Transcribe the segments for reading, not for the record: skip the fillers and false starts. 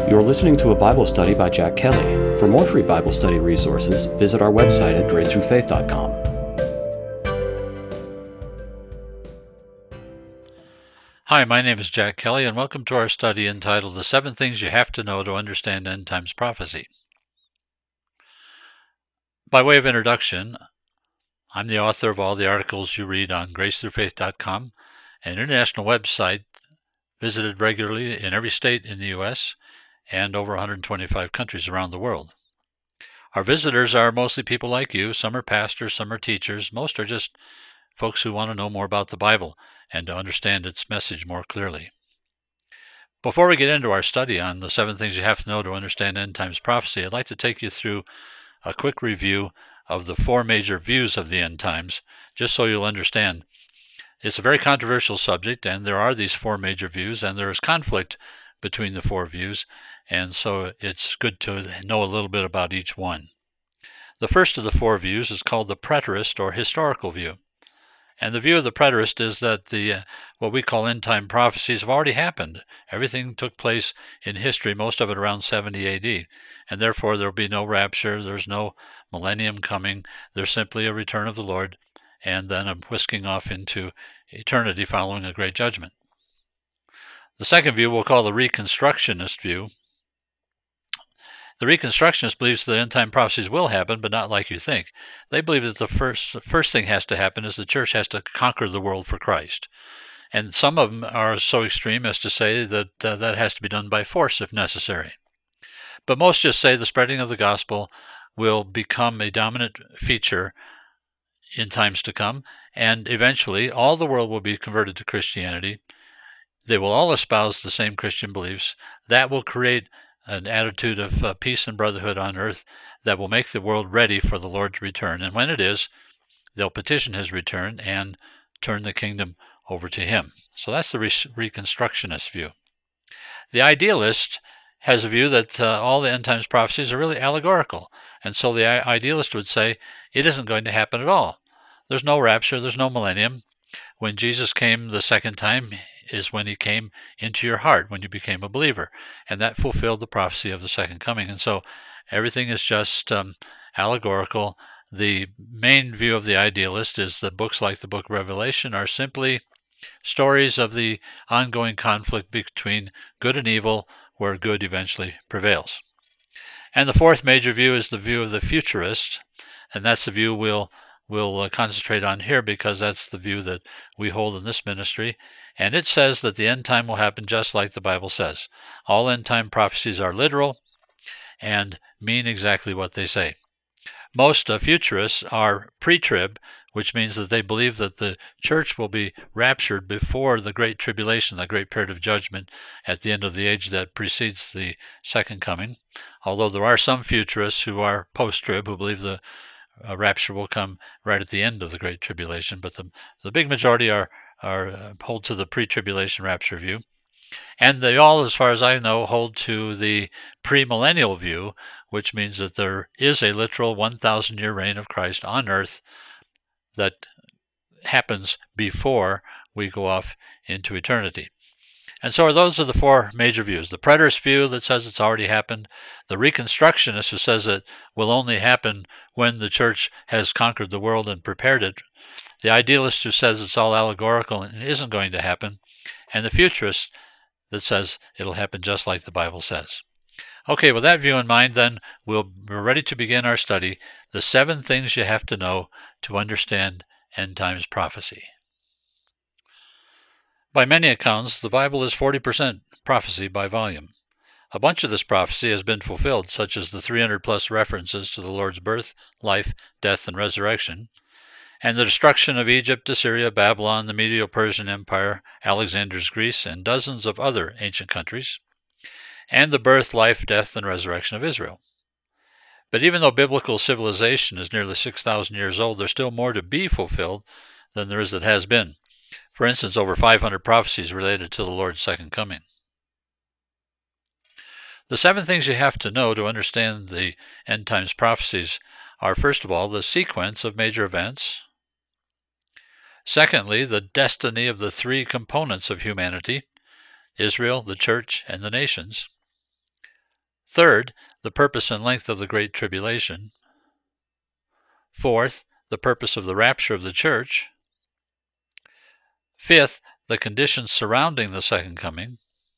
You're listening to a Bible study by Jack Kelly. For more free Bible study resources, visit our website at gracethroughfaith.com. Hi, my name is Jack Kelly, and welcome to our study entitled The 7 Things You Have to Know to Understand End Times Prophecy. By way of introduction, I'm the author of all the articles you read on gracethroughfaith.com, an international website visited regularly in every state in the U.S. and over 125 countries around the world. Our visitors are mostly people like you. Some are pastors, some are teachers. Most are just folks who want to know more about the Bible and to understand its message more clearly. Before we get into our study on the 7 things you have to know to understand end times prophecy, I'd like to take you through a quick review of the 4 major views of the end times, just so you'll understand. It's a very controversial subject, and there are these 4 major views, and there is conflict between the 4 views, and so it's good to know a little bit about each one. The first of the 4 views is called the preterist or historical view. And the view of the preterist is that the what we call end-time prophecies have already happened. Everything took place in history, most of it around 70 AD, and therefore there will be no rapture, there's no millennium coming, there's simply a return of the Lord, and then a whisking off into eternity following a great judgment. The second view we'll call the Reconstructionist view. The Reconstructionist believes that end-time prophecies will happen, but not like you think. They believe that the first thing has to happen is the church has to conquer the world for Christ. And some of them are so extreme as to say that that has to be done by force if necessary. But most just say the spreading of the gospel will become a dominant feature in times to come, and eventually all the world will be converted to Christianity. They will all espouse the same Christian beliefs. That will create an attitude of peace and brotherhood on earth that will make the world ready for the Lord to return. And when it is, they'll petition his return and turn the kingdom over to him. So that's the Reconstructionist view. The Idealist has a view that all the end times prophecies are really allegorical. And so the Idealist would say it isn't going to happen at all. There's no rapture, there's no millennium. When Jesus came the second time is when he came into your heart, when you became a believer. And that fulfilled the prophecy of the second coming. And so everything is just allegorical. The main view of the Idealist is that books like the book of Revelation are simply stories of the ongoing conflict between good and evil, where good eventually prevails. And the fourth major view is the view of the futurist, and that's the view we'll concentrate on here because that's the view that we hold in this ministry. And it says that the end time will happen just like the Bible says. All end time prophecies are literal and mean exactly what they say. Most futurists are pre-trib, which means that they believe that the church will be raptured before the Great Tribulation, the great period of judgment at the end of the age that precedes the second coming. Although there are some futurists who are post-trib who believe the rapture will come right at the end of the Great Tribulation, but the big majority are hold to the pre-tribulation rapture view. And they all, as far as I know, hold to the premillennial view, which means that there is a literal 1,000-year reign of Christ on earth that happens before we go off into eternity. And so those are the 4 major views. The preterist view that says it's already happened, the Reconstructionist who says it will only happen when the church has conquered the world and prepared it, the Idealist who says it's all allegorical and isn't going to happen, and the futurist that says it'll happen just like the Bible says. Okay, with that view in mind, then, we're ready to begin our study, the 7 things you have to know to understand end times prophecy. By many accounts, the Bible is 40% prophecy by volume. A bunch of this prophecy has been fulfilled, such as the 300-plus references to the Lord's birth, life, death, and resurrection, and the destruction of Egypt, Assyria, Babylon, the Medo-Persian Empire, Alexander's Greece, and dozens of other ancient countries, and the birth, life, death, and resurrection of Israel. But even though biblical civilization is nearly 6,000 years old, there's still more to be fulfilled than there is that has been. For instance, over 500 prophecies related to the Lord's second coming. The 7 things you have to know to understand the end times prophecies are, first of all, the sequence of major events. Secondly, the destiny of the 3 components of humanity, Israel, the church, and the nations. Third, the purpose and length of the Great Tribulation. Fourth, the purpose of the rapture of the church. Fifth, the conditions surrounding the second coming.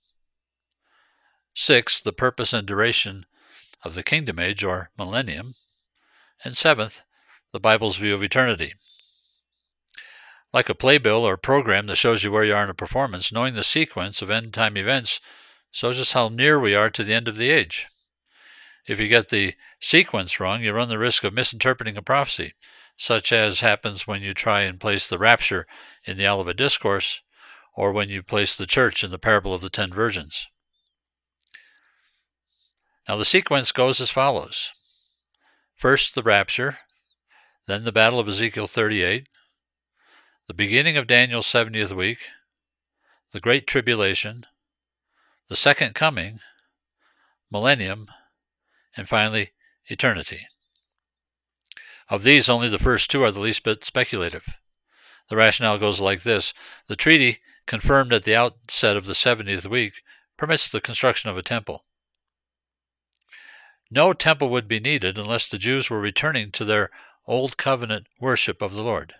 Sixth, the purpose and duration of the kingdom age or millennium. And seventh, the Bible's view of eternity. Like a playbill or program that shows you where you are in a performance, knowing the sequence of end-time events shows us how near we are to the end of the age. If you get the sequence wrong, you run the risk of misinterpreting a prophecy, such as happens when you try and place the rapture in the Olivet Discourse, or when you place the church in the parable of the 10 virgins. Now the sequence goes as follows. First the rapture, then the battle of Ezekiel 38, the beginning of Daniel's 70th week, the Great Tribulation, the Second Coming, millennium, and finally eternity. Of these, only the first two are the least bit speculative. The rationale goes like this. The treaty, confirmed at the outset of the 70th week, permits the construction of a temple. No temple would be needed unless the Jews were returning to their Old Covenant worship of the Lord.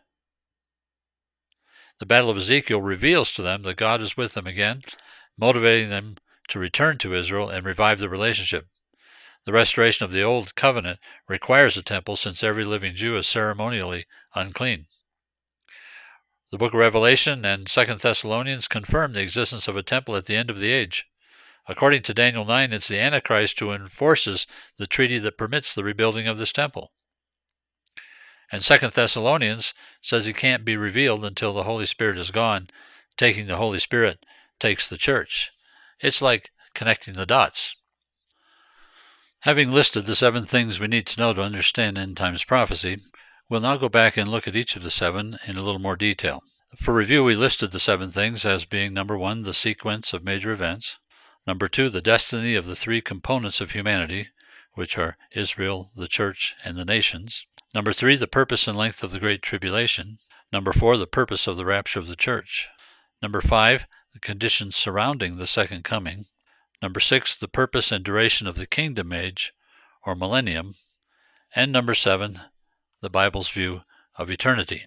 The Battle of Ezekiel reveals to them that God is with them again, motivating them to return to Israel and revive the relationship. The restoration of the Old Covenant requires a temple, since every living Jew is ceremonially unclean. The book of Revelation and 2 Thessalonians confirm the existence of a temple at the end of the age. According to Daniel 9, it's the Antichrist who enforces the treaty that permits the rebuilding of this temple. And 2 Thessalonians says he can't be revealed until the Holy Spirit is gone. Taking the Holy Spirit takes the church. It's like connecting the dots. Having listed the 7 things we need to know to understand end times prophecy, we'll now go back and look at each of the 7 in a little more detail. For review, we listed the 7 things as being: number 1, the sequence of major events; number 2, the destiny of the 3 components of humanity, which are Israel, the church, and the nations; number 3, the purpose and length of the Great Tribulation; number 4, the purpose of the rapture of the church; number 5, the conditions surrounding the second coming; number 6, the purpose and duration of the kingdom age, or millennium; and number 7, the Bible's view of eternity.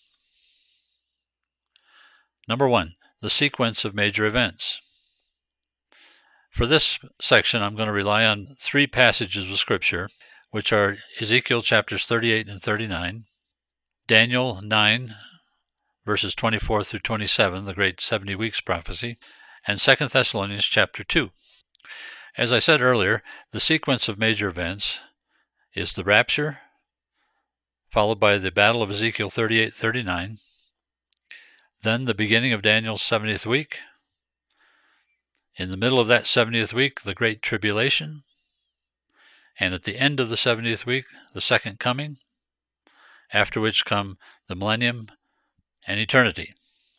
Number 1, the sequence of major events. For this section, I'm going to rely on 3 passages of Scripture, which are Ezekiel chapters 38 and 39, Daniel 9, verses 24 through 27, the great 70 weeks prophecy, and 2 Thessalonians chapter 2. As I said earlier, the sequence of major events is the rapture, followed by the battle of Ezekiel 38-39, then the beginning of Daniel's 70th week, in the middle of that 70th week, the Great Tribulation, and at the end of the 70th week, the Second Coming, after which come the millennium and eternity.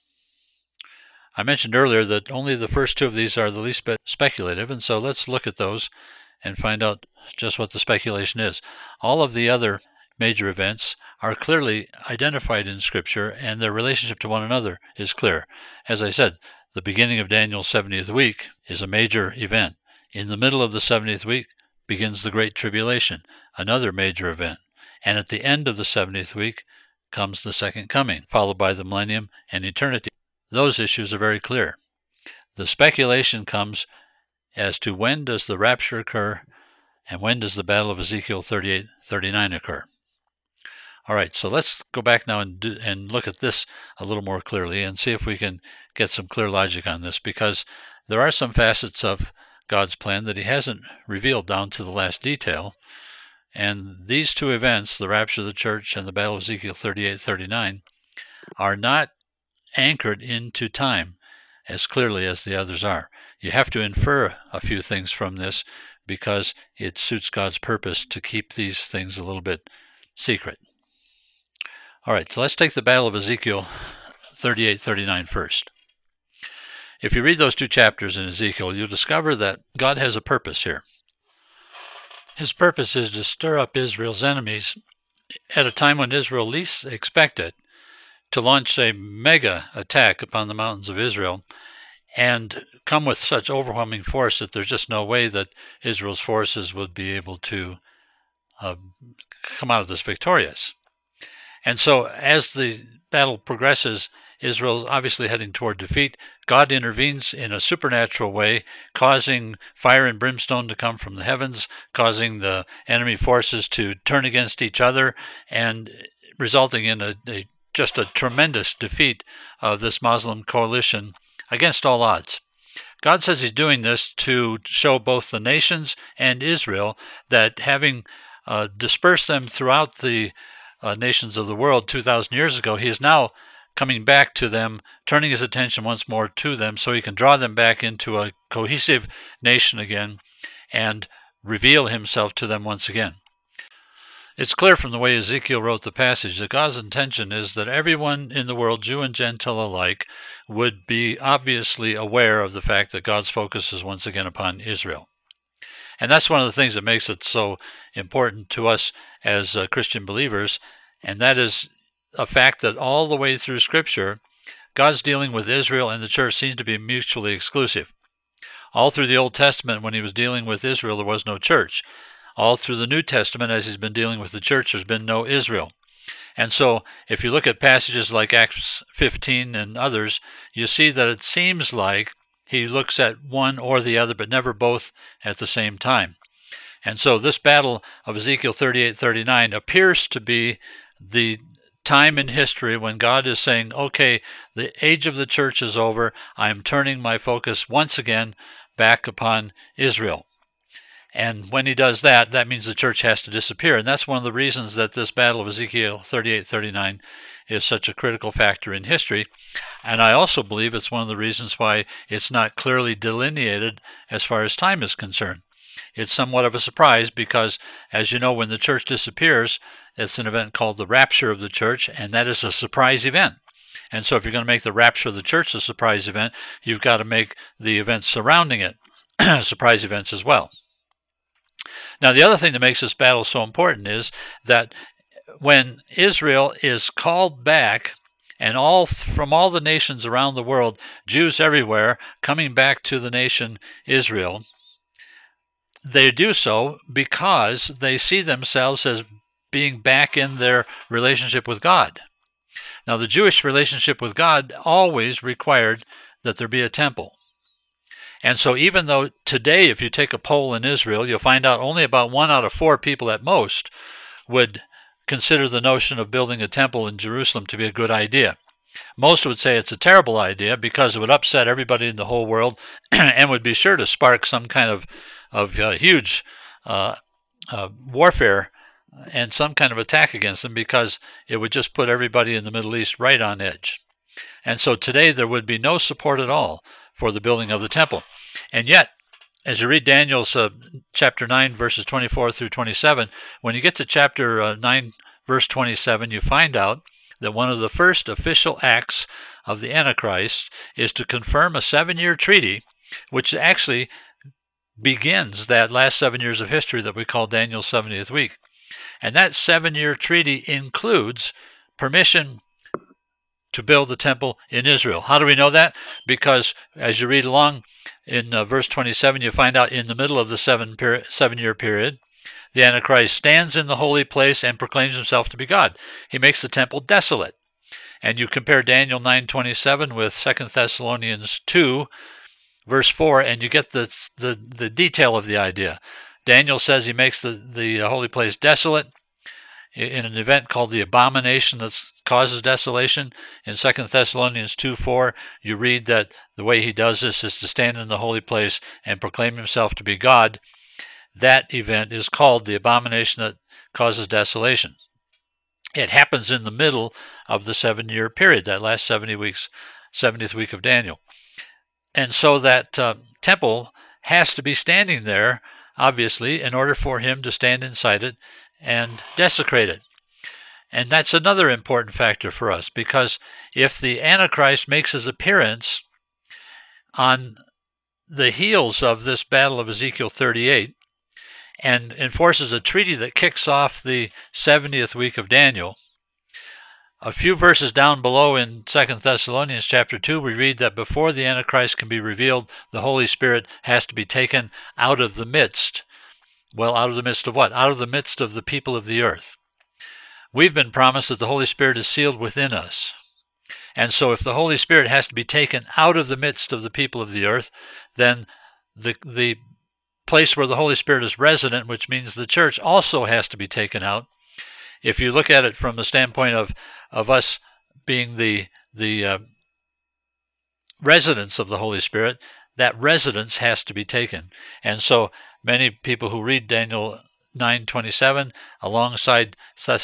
I mentioned earlier that only the first 2 of these are the least bit speculative, and so let's look at those and find out just what the speculation is. All of the other major events are clearly identified in Scripture, and their relationship to one another is clear. As I said, the beginning of Daniel's 70th week is a major event. In the middle of the 70th week begins the Great Tribulation, another major event. And at the end of the 70th week comes the Second Coming, followed by the millennium and eternity. Those issues are very clear. The speculation comes as to when does the rapture occur and when does the battle of Ezekiel 38-39 occur. All right, so let's go back now and look at this a little more clearly and see if we can get some clear logic on this, because there are some facets of God's plan that he hasn't revealed down to the last detail. And these 2 events, the rapture of the church and the battle of Ezekiel 38-39, are not anchored into time as clearly as the others are. You have to infer a few things from this because it suits God's purpose to keep these things a little bit secret. All right, so let's take the battle of Ezekiel 38-39 first. If you read those 2 chapters in Ezekiel, you'll discover that God has a purpose here. His purpose is to stir up Israel's enemies at a time when Israel least expect it, to launch a mega attack upon the mountains of Israel, and come with such overwhelming force that there's just no way that Israel's forces would be able to come out of this victorious. And so as the battle progresses, Israel's obviously heading toward defeat. God intervenes in a supernatural way, causing fire and brimstone to come from the heavens, causing the enemy forces to turn against each other, and resulting in just a tremendous defeat of this Muslim coalition against all odds. God says he's doing this to show both the nations and Israel that having dispersed them throughout the nations of the world 2,000 years ago, he is now coming back to them, turning his attention once more to them so he can draw them back into a cohesive nation again and reveal himself to them once again. It's clear from the way Ezekiel wrote the passage that God's intention is that everyone in the world, Jew and Gentile alike, would be obviously aware of the fact that God's focus is once again upon Israel. And that's one of the things that makes it so important to us as Christian believers, and that is a fact that all the way through Scripture, God's dealing with Israel and the church seems to be mutually exclusive. All through the Old Testament, when he was dealing with Israel, there was no church. All through the New Testament, as he's been dealing with the church, there's been no Israel. And so, if you look at passages like Acts 15 and others, you see that it seems like he looks at one or the other, but never both at the same time. And so this battle of Ezekiel 38-39 appears to be the time in history when God is saying, okay, the age of the church is over. I am turning my focus once again back upon Israel. And when he does that, that means the church has to disappear. And that's one of the reasons that this battle of Ezekiel 38-39 is such a critical factor in history. And I also believe it's one of the reasons why it's not clearly delineated as far as time is concerned. It's somewhat of a surprise because, as you know, when the church disappears, it's an event called the rapture of the church, and that is a surprise event. And so if you're going to make the rapture of the church a surprise event, you've got to make the events surrounding it surprise events as well. Now, the other thing that makes this battle so important is that when Israel is called back, and from all the nations around the world, Jews everywhere coming back to the nation Israel, they do so because they see themselves as being back in their relationship with God. Now, the Jewish relationship with God always required that there be a temple. And so even though today, if you take a poll in Israel, you'll find out only about 1 out of 4 people at most would consider the notion of building a temple in Jerusalem to be a good idea. Most would say it's a terrible idea because it would upset everybody in the whole world and would be sure to spark some kind of huge warfare and some kind of attack against them because it would just put everybody in the Middle East right on edge. And so today there would be no support at all for the building of the temple. And yet, as you read Daniel's chapter 9, verses 24 through 27, when you get to chapter 9, verse 27, you find out that one of the first official acts of the Antichrist is to confirm a 7-year treaty, which actually begins that last 7 years of history that we call Daniel's 70th week. And that 7-year treaty includes permission to build the temple in Israel. How do we know that? Because as you read along in verse 27, you find out in the middle of the 7-year period, the Antichrist stands in the holy place and proclaims himself to be God. He makes the temple desolate. And you compare Daniel 9:27 with 2 Thessalonians 2, verse 4, and you get the detail of the idea. Daniel says he makes the holy place desolate in an event called the abomination that causes desolation. In 2 Thessalonians 2:4, you read that the way he does this is to stand in the holy place and proclaim himself to be God. That event is called the abomination that causes desolation. It happens in the middle of the 7-year period, that last 70th week of Daniel. And so that temple has to be standing there, obviously, in order for him to stand inside it and desecrate it. And that's another important factor for us, because if the Antichrist makes his appearance on the heels of this battle of Ezekiel 38 and enforces a treaty that kicks off the 70th week of Daniel, A few verses down below in 2 Thessalonians chapter 2, we read that before the Antichrist can be revealed, the Holy Spirit has to be taken out of the midst. Well, out of the midst of what? Out of the midst of the people of the earth. We've been promised that the Holy Spirit is sealed within us. And so if the Holy Spirit has to be taken out of the midst of the people of the earth, then the place where the Holy Spirit is resident, which means the church, also has to be taken out. If you look at it from the standpoint of us being the residence of the Holy Spirit, that residence has to be taken. And so many people who read Daniel 9:27 alongside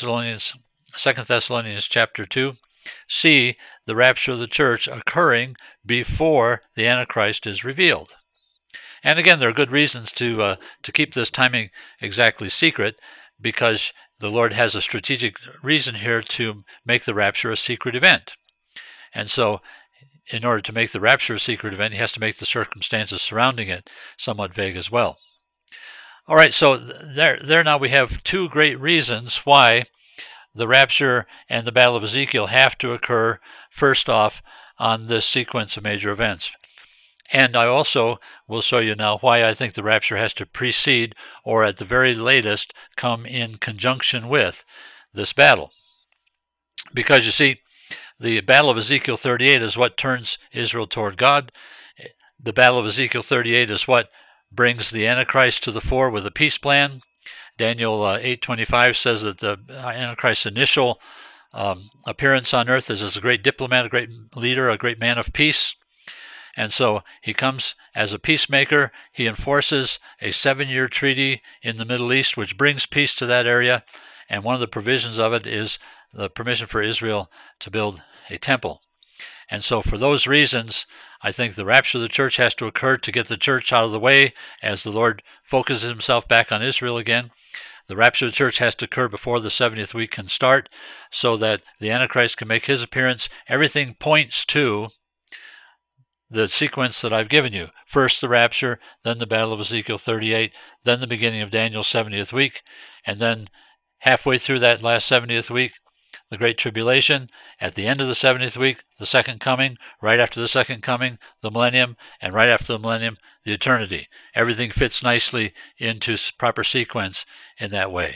2 Thessalonians chapter 2 see the rapture of the church occurring before the Antichrist is revealed. And again, there are good reasons to keep this timing exactly secret, because the Lord has a strategic reason here to make the rapture a secret event. And so in order to make the rapture a secret event, he has to make the circumstances surrounding it somewhat vague as well. All right, so there now we have two great reasons why the rapture and the Battle of Ezekiel have to occur first off on this sequence of major events. And I also will show you now why I think the rapture has to precede, or at the very latest, come in conjunction with this battle. Because you see, the Battle of Ezekiel 38 is what turns Israel toward God. The Battle of Ezekiel 38 is what brings the Antichrist to the fore with a peace plan. Daniel 8:25 says that the Antichrist's initial appearance on earth is as a great diplomat, a great leader, a great man of peace. And so he comes as a peacemaker. He enforces a 7-year treaty in the Middle East, which brings peace to that area. And one of the provisions of it is the permission for Israel to build a temple. And so for those reasons, I think the rapture of the church has to occur to get the church out of the way as the Lord focuses himself back on Israel again. The rapture of the church has to occur before the 70th week can start so that the Antichrist can make his appearance. Everything points to the sequence that I've given you. First the rapture, then the Battle of Ezekiel 38, then the beginning of Daniel's 70th week, and then halfway through that last 70th week, the Great Tribulation. At the end of the 70th week, the second coming. Right after the second coming, the millennium. And right after the millennium, the eternity. Everything fits nicely into proper sequence in that way.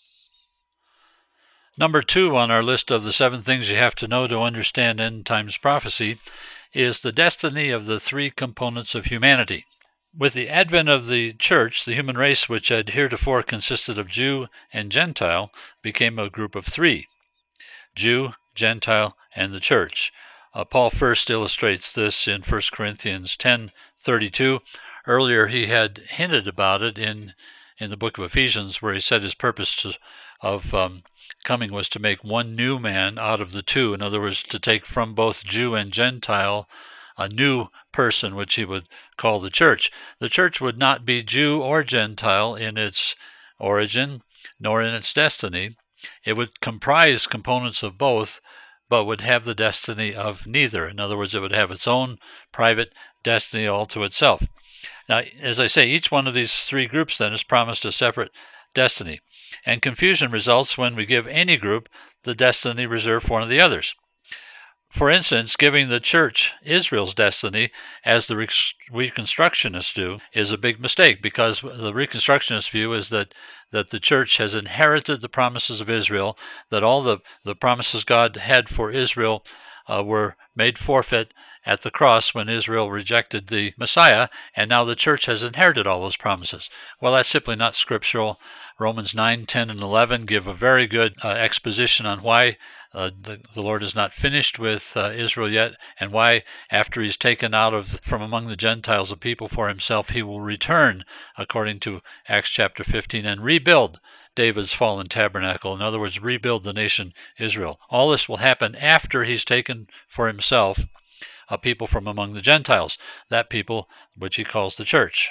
Number 2 on our list of the 7 things you have to know to understand end times prophecy is the destiny of the 3 components of humanity. With the advent of the church, the human race, which had heretofore consisted of Jew and Gentile, became a group of 3. Jew, Gentile, and the church. Paul first illustrates this in 1 Corinthians 10:32. Earlier he had hinted about it in the book of Ephesians, where he said his purpose of coming was to make one new man out of the 2. In other words, to take from both Jew and Gentile a new person, which he would call the church. The church would not be Jew or Gentile in its origin, nor in its destiny. It would comprise components of both, but would have the destiny of neither. In other words, it would have its own private destiny all to itself. Now, as I say, each one of these 3 groups then is promised a separate destiny. And confusion results when we give any group the destiny reserved for one of the others. For instance, giving the church Israel's destiny, as the Reconstructionists do, is a big mistake, because the Reconstructionist view is that the church has inherited the promises of Israel, that all the promises God had for Israel were made forfeit at the cross when Israel rejected the Messiah, and now the church has inherited all those promises. Well, that's simply not scriptural. Romans 9, 10, and 11 give a very good exposition on why the Lord is not finished with Israel yet, and why, after he's taken out from among the Gentiles a people for himself, he will return, according to Acts chapter 15, and rebuild David's fallen tabernacle. In other words, rebuild the nation Israel. All this will happen after he's taken for himself a people from among the Gentiles, that people which he calls the church.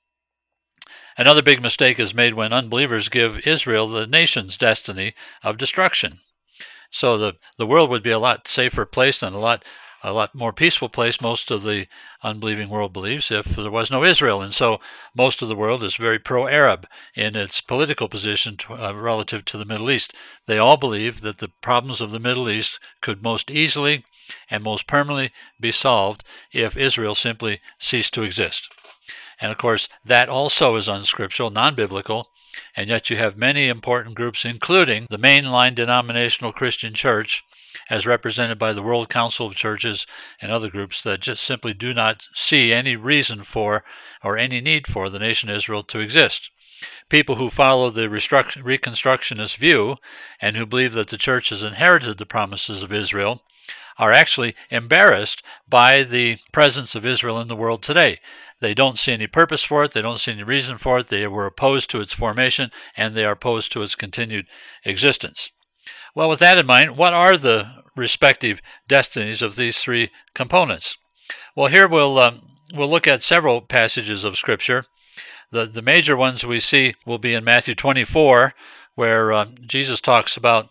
Another big mistake is made when unbelievers give Israel the nation's destiny of destruction. So the world would be a lot safer place and a lot a lot more peaceful place, most of the unbelieving world believes, if there was no Israel. And so most of the world is very pro-Arab in its political position relative to the Middle East. They all believe that the problems of the Middle East could most easily and most permanently be solved if Israel simply ceased to exist. And of course, that also is unscriptural, non-biblical, and yet you have many important groups, including the mainline denominational Christian church, as represented by the World Council of Churches and other groups, that just simply do not see any reason for or any need for the nation of Israel to exist. People who follow the Reconstructionist view and who believe that the church has inherited the promises of Israel are actually embarrassed by the presence of Israel in the world today. They don't see any purpose for it. They don't see any reason for it. They were opposed to its formation, and they are opposed to its continued existence. Well, with that in mind, what are the respective destinies of these three components? Well, here we'll look at several passages of Scripture. The major ones we see will be in Matthew 24, where Jesus talks about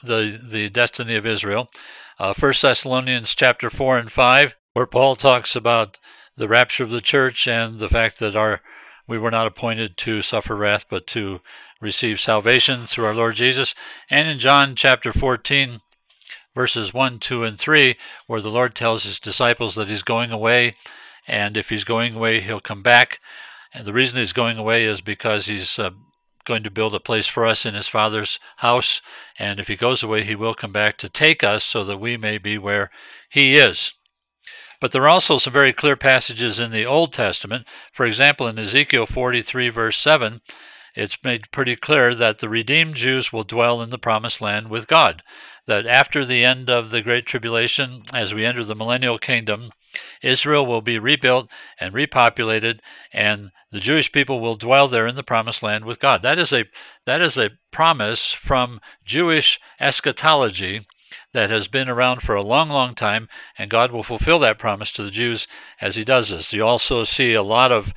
the destiny of Israel. 1 Thessalonians chapter 4 and 5, where Paul talks about the rapture of the church and the fact that we were not appointed to suffer wrath, but to receive salvation through our Lord Jesus. And in John chapter 14, verses 1, 2, and 3, where the Lord tells his disciples that he's going away, and if he's going away, he'll come back. And the reason he's going away is because he's going to build a place for us in his Father's house, and if he goes away, he will come back to take us so that we may be where he is. But there are also some very clear passages in the Old Testament. For example, in Ezekiel 43, verse 7, it's made pretty clear that the redeemed Jews will dwell in the promised land with God, that after the end of the Great Tribulation, as we enter the millennial kingdom, Israel will be rebuilt and repopulated, and the Jewish people will dwell there in the promised land with God. That is a promise from Jewish eschatology that has been around for a long, long time, and God will fulfill that promise to the Jews as he does this. You also see a lot of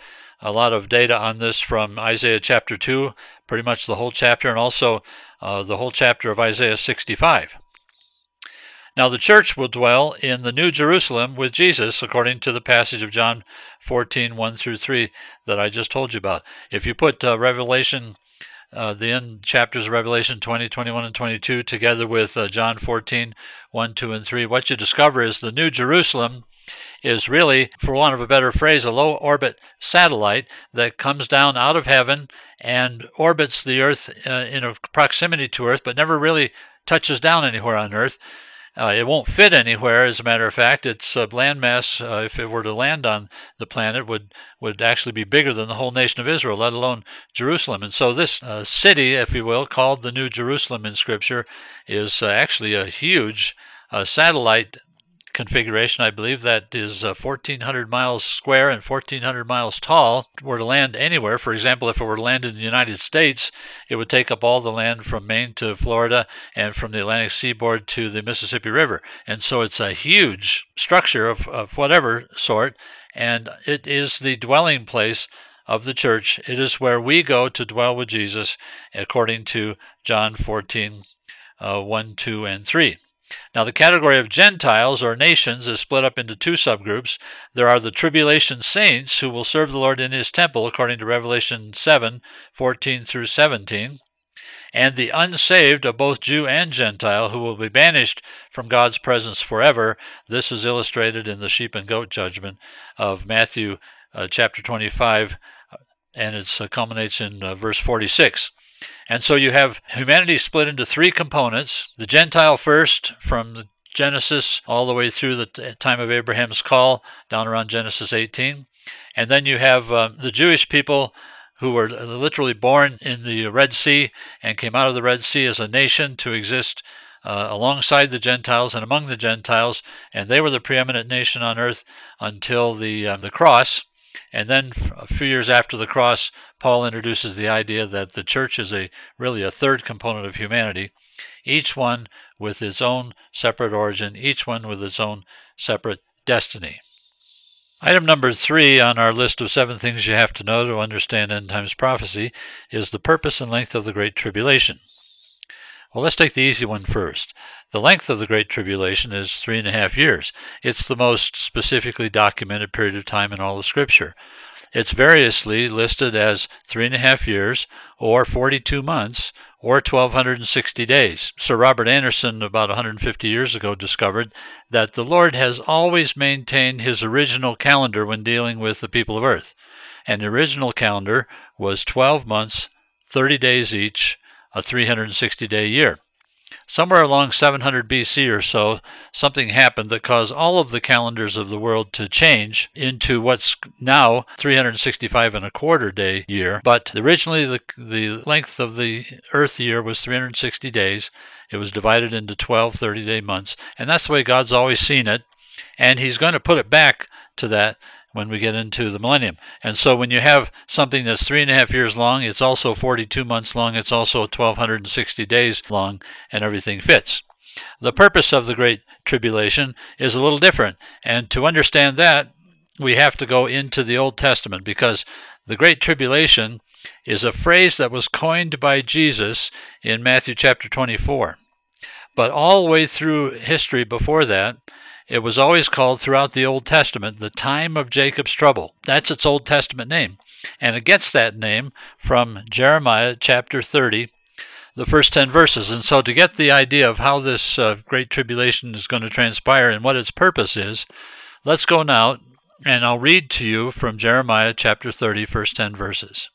data on this from Isaiah chapter 2, pretty much the whole chapter, and also the whole chapter of Isaiah 65. Now the church will dwell in the New Jerusalem with Jesus, according to the passage of John 14, 1 through 3 that I just told you about. If you put Revelation, the end chapters of Revelation 20, 21, and 22 together with John 14, 1, 2, and 3, what you discover is the New Jerusalem is really, for want of a better phrase, a low-orbit satellite that comes down out of heaven and orbits the Earth in a proximity to Earth, but never really touches down anywhere on Earth. It won't fit anywhere, as a matter of fact. Its landmass, if it were to land on the planet, would actually be bigger than the whole nation of Israel, let alone Jerusalem. And so this city, if you will, called the New Jerusalem in Scripture, is actually a huge satellite configuration, I believe, that is 1,400 miles square and 1,400 miles tall. If it were to land anywhere, for example, if it were to land in the United States, it would take up all the land from Maine to Florida and from the Atlantic seaboard to the Mississippi River. And so it's a huge structure of whatever sort, and it is the dwelling place of the church. It is where we go to dwell with Jesus, according to John 14, 1, 2, and 3. Now, the category of Gentiles or nations is split up into two subgroups. There are the tribulation saints who will serve the Lord in his temple, according to Revelation 7, 14 through 17, and the unsaved of both Jew and Gentile who will be banished from God's presence forever. This is illustrated in the sheep and goat judgment of Matthew chapter 25, and it culminates in verse 46. And so you have humanity split into three components. The Gentile first, from the Genesis all the way through the time of Abraham's call, down around Genesis 18. And then you have the Jewish people who were literally born in the Red Sea and came out of the Red Sea as a nation to exist alongside the Gentiles and among the Gentiles. And they were the preeminent nation on earth until the cross. And then a few years after the cross, Paul introduces the idea that the church is really a third component of humanity, each one with its own separate origin, each one with its own separate destiny. Item number 3 on our list of 7 things you have to know to understand end times prophecy is the purpose and length of the Great Tribulation. Well, let's take the easy one first. The length of the Great Tribulation is 3.5 years. It's the most specifically documented period of time in all of Scripture. It's variously listed as 3.5 years, or 42 months, or 1,260 days. Sir Robert Anderson, about 150 years ago, discovered that the Lord has always maintained his original calendar when dealing with the people of Earth. And the original calendar was 12 months, 30 days each, a 360-day year. Somewhere along 700 BC or so, something happened that caused all of the calendars of the world to change into what's now 365 and a quarter day year. But originally the length of the Earth year was 360 days. It was divided into 12 30-day months, and that's the way God's always seen it, and he's going to put it back to that when we get into the millennium. And so when you have something that's 3.5 years long, it's also 42 months long, it's also 1,260 days long, and everything fits. The purpose of the Great Tribulation is a little different, and to understand that, we have to go into the Old Testament, because the Great Tribulation is a phrase that was coined by Jesus in Matthew chapter 24. But all the way through history before that, it was always called throughout the Old Testament the time of Jacob's trouble. That's its Old Testament name. And it gets that name from Jeremiah chapter 30, the first 10 verses. And so to get the idea of how this Great Tribulation is going to transpire and what its purpose is, let's go now, and I'll read to you from Jeremiah chapter 30, first 10 verses.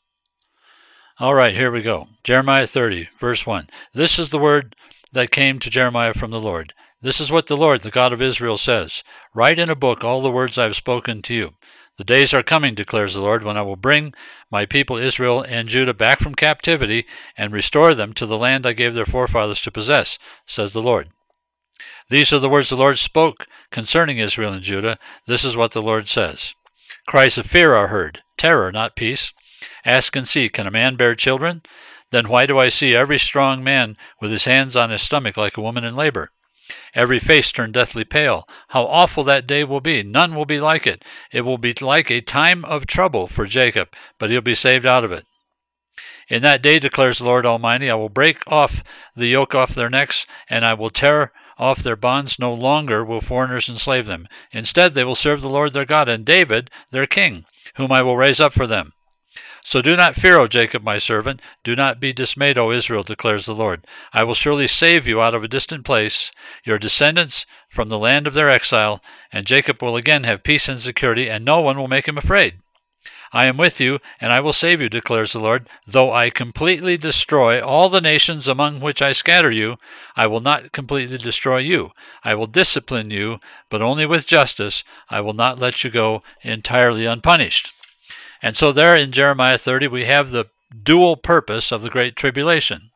All right, here we go. Jeremiah 30, verse 1. This is the word that came to Jeremiah from the Lord. This is what the Lord, the God of Israel, says. Write in a book all the words I have spoken to you. The days are coming, declares the Lord, when I will bring my people Israel and Judah back from captivity and restore them to the land I gave their forefathers to possess, says the Lord. These are the words the Lord spoke concerning Israel and Judah. This is what the Lord says. Cries of fear are heard, terror, not peace. Ask and see, can a man bear children? Then why do I see every strong man with his hands on his stomach like a woman in labor? Every face turned deathly pale. How awful that day will be. None will be like it. It will be like a time of trouble for Jacob, but he'll be saved out of it. In that day, declares the Lord Almighty, I will break off the yoke off their necks, and I will tear off their bonds. No longer will foreigners enslave them. Instead, they will serve the Lord their God and David their king, whom I will raise up for them. So do not fear, O Jacob, my servant. Do not be dismayed, O Israel, declares the Lord. I will surely save you out of a distant place, your descendants from the land of their exile, and Jacob will again have peace and security, and no one will make him afraid. I am with you, and I will save you, declares the Lord. Though I completely destroy all the nations among which I scatter you, I will not completely destroy you. I will discipline you, but only with justice. I will not let you go entirely unpunished. And so there in Jeremiah 30, we have the dual purpose of the Great Tribulation.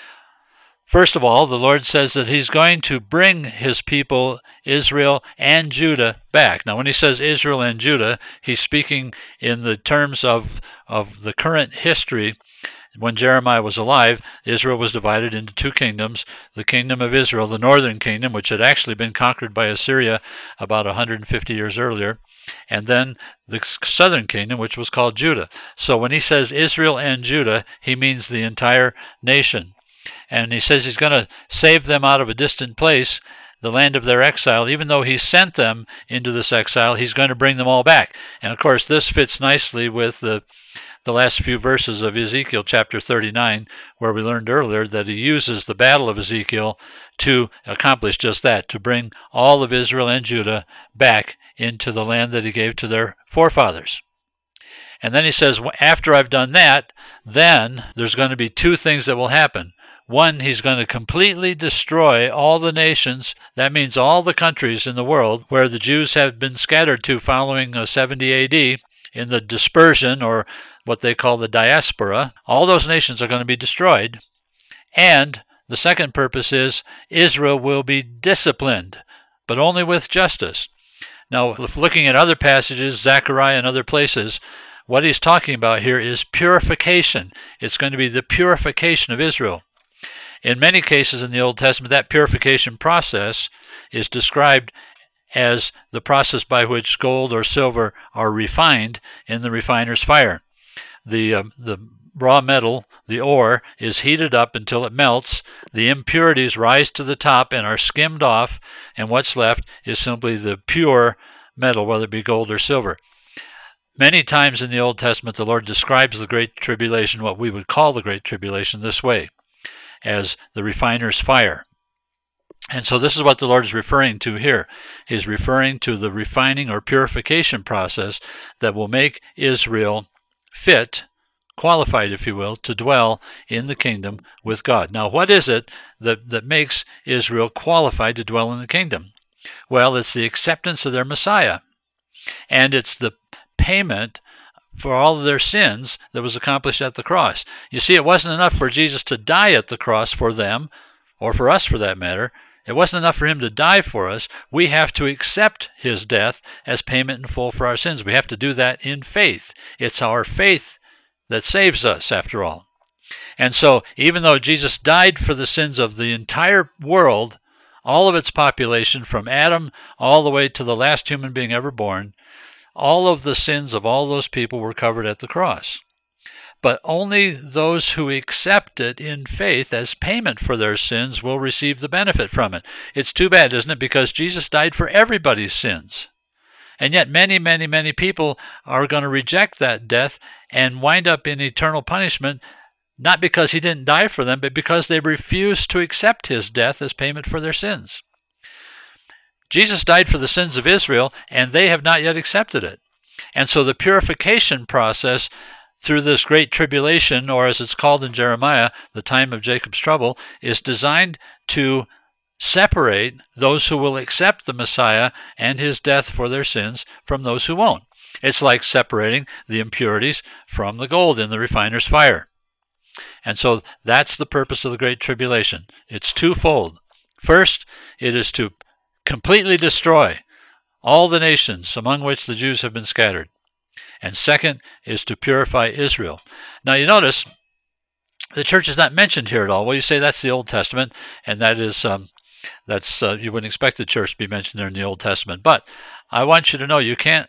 First of all, the Lord says that he's going to bring his people, Israel and Judah, back. Now, when he says Israel and Judah, he's speaking in the terms of the current history. When Jeremiah was alive, Israel was divided into two kingdoms. The kingdom of Israel, the northern kingdom, which had actually been conquered by Assyria about 150 years earlier, and then the southern kingdom, which was called Judah. So when he says Israel and Judah, he means the entire nation. And he says he's going to save them out of a distant place, the land of their exile. Even though he sent them into this exile, he's going to bring them all back. And of course, this fits nicely with the last few verses of Ezekiel chapter 39, where we learned earlier that he uses the battle of Ezekiel to accomplish just that, to bring all of Israel and Judah back into the land that he gave to their forefathers. And then he says, after I've done that, then there's going to be two things that will happen. One, he's going to completely destroy all the nations. That means all the countries in the world where the Jews have been scattered to following 70 A.D., in the dispersion, or what they call the diaspora. All those nations are going to be destroyed. And the second purpose is Israel will be disciplined, but only with justice. Now, looking at other passages, Zechariah and other places, what he's talking about here is purification. It's going to be the purification of Israel. In many cases in the Old Testament, that purification process is described as the process by which gold or silver are refined in the refiner's fire. The raw metal, the ore, is heated up until it melts, the impurities rise to the top and are skimmed off, and what's left is simply the pure metal, whether it be gold or silver. Many times in the Old Testament, the Lord describes the Great Tribulation, what we would call the Great Tribulation, this way, as the refiner's fire. And so this is what the Lord is referring to here. He's referring to the refining or purification process that will make Israel fit, qualified, if you will, to dwell in the kingdom with God. Now, what is it that makes Israel qualified to dwell in the kingdom? Well, it's the acceptance of their Messiah, and it's the payment for all of their sins that was accomplished at the cross. You see, it wasn't enough for Jesus to die at the cross for them, or for us for that matter. It wasn't enough for him to die for us. We have to accept his death as payment in full for our sins. We have to do that in faith. It's our faith that saves us, after all. And so, even though Jesus died for the sins of the entire world, all of its population, from Adam all the way to the last human being ever born, all of the sins of all those people were covered at the cross. But only those who accept it in faith as payment for their sins will receive the benefit from it. It's too bad, isn't it? Because Jesus died for everybody's sins. And yet many, many, many people are going to reject that death and wind up in eternal punishment, not because he didn't die for them, but because they refuse to accept his death as payment for their sins. Jesus died for the sins of Israel, and they have not yet accepted it. And so the purification process through this great tribulation, or as it's called in Jeremiah, the time of Jacob's trouble, is designed to separate those who will accept the Messiah and his death for their sins from those who won't. It's like separating the impurities from the gold in the refiner's fire. And so that's the purpose of the Great Tribulation. It's twofold. First, it is to completely destroy all the nations among which the Jews have been scattered. And second is to purify Israel. Now you notice the church is not mentioned here at all. Well, you say that's the Old Testament, and that is you wouldn't expect the church to be mentioned there in the Old Testament. But I want you to know you can't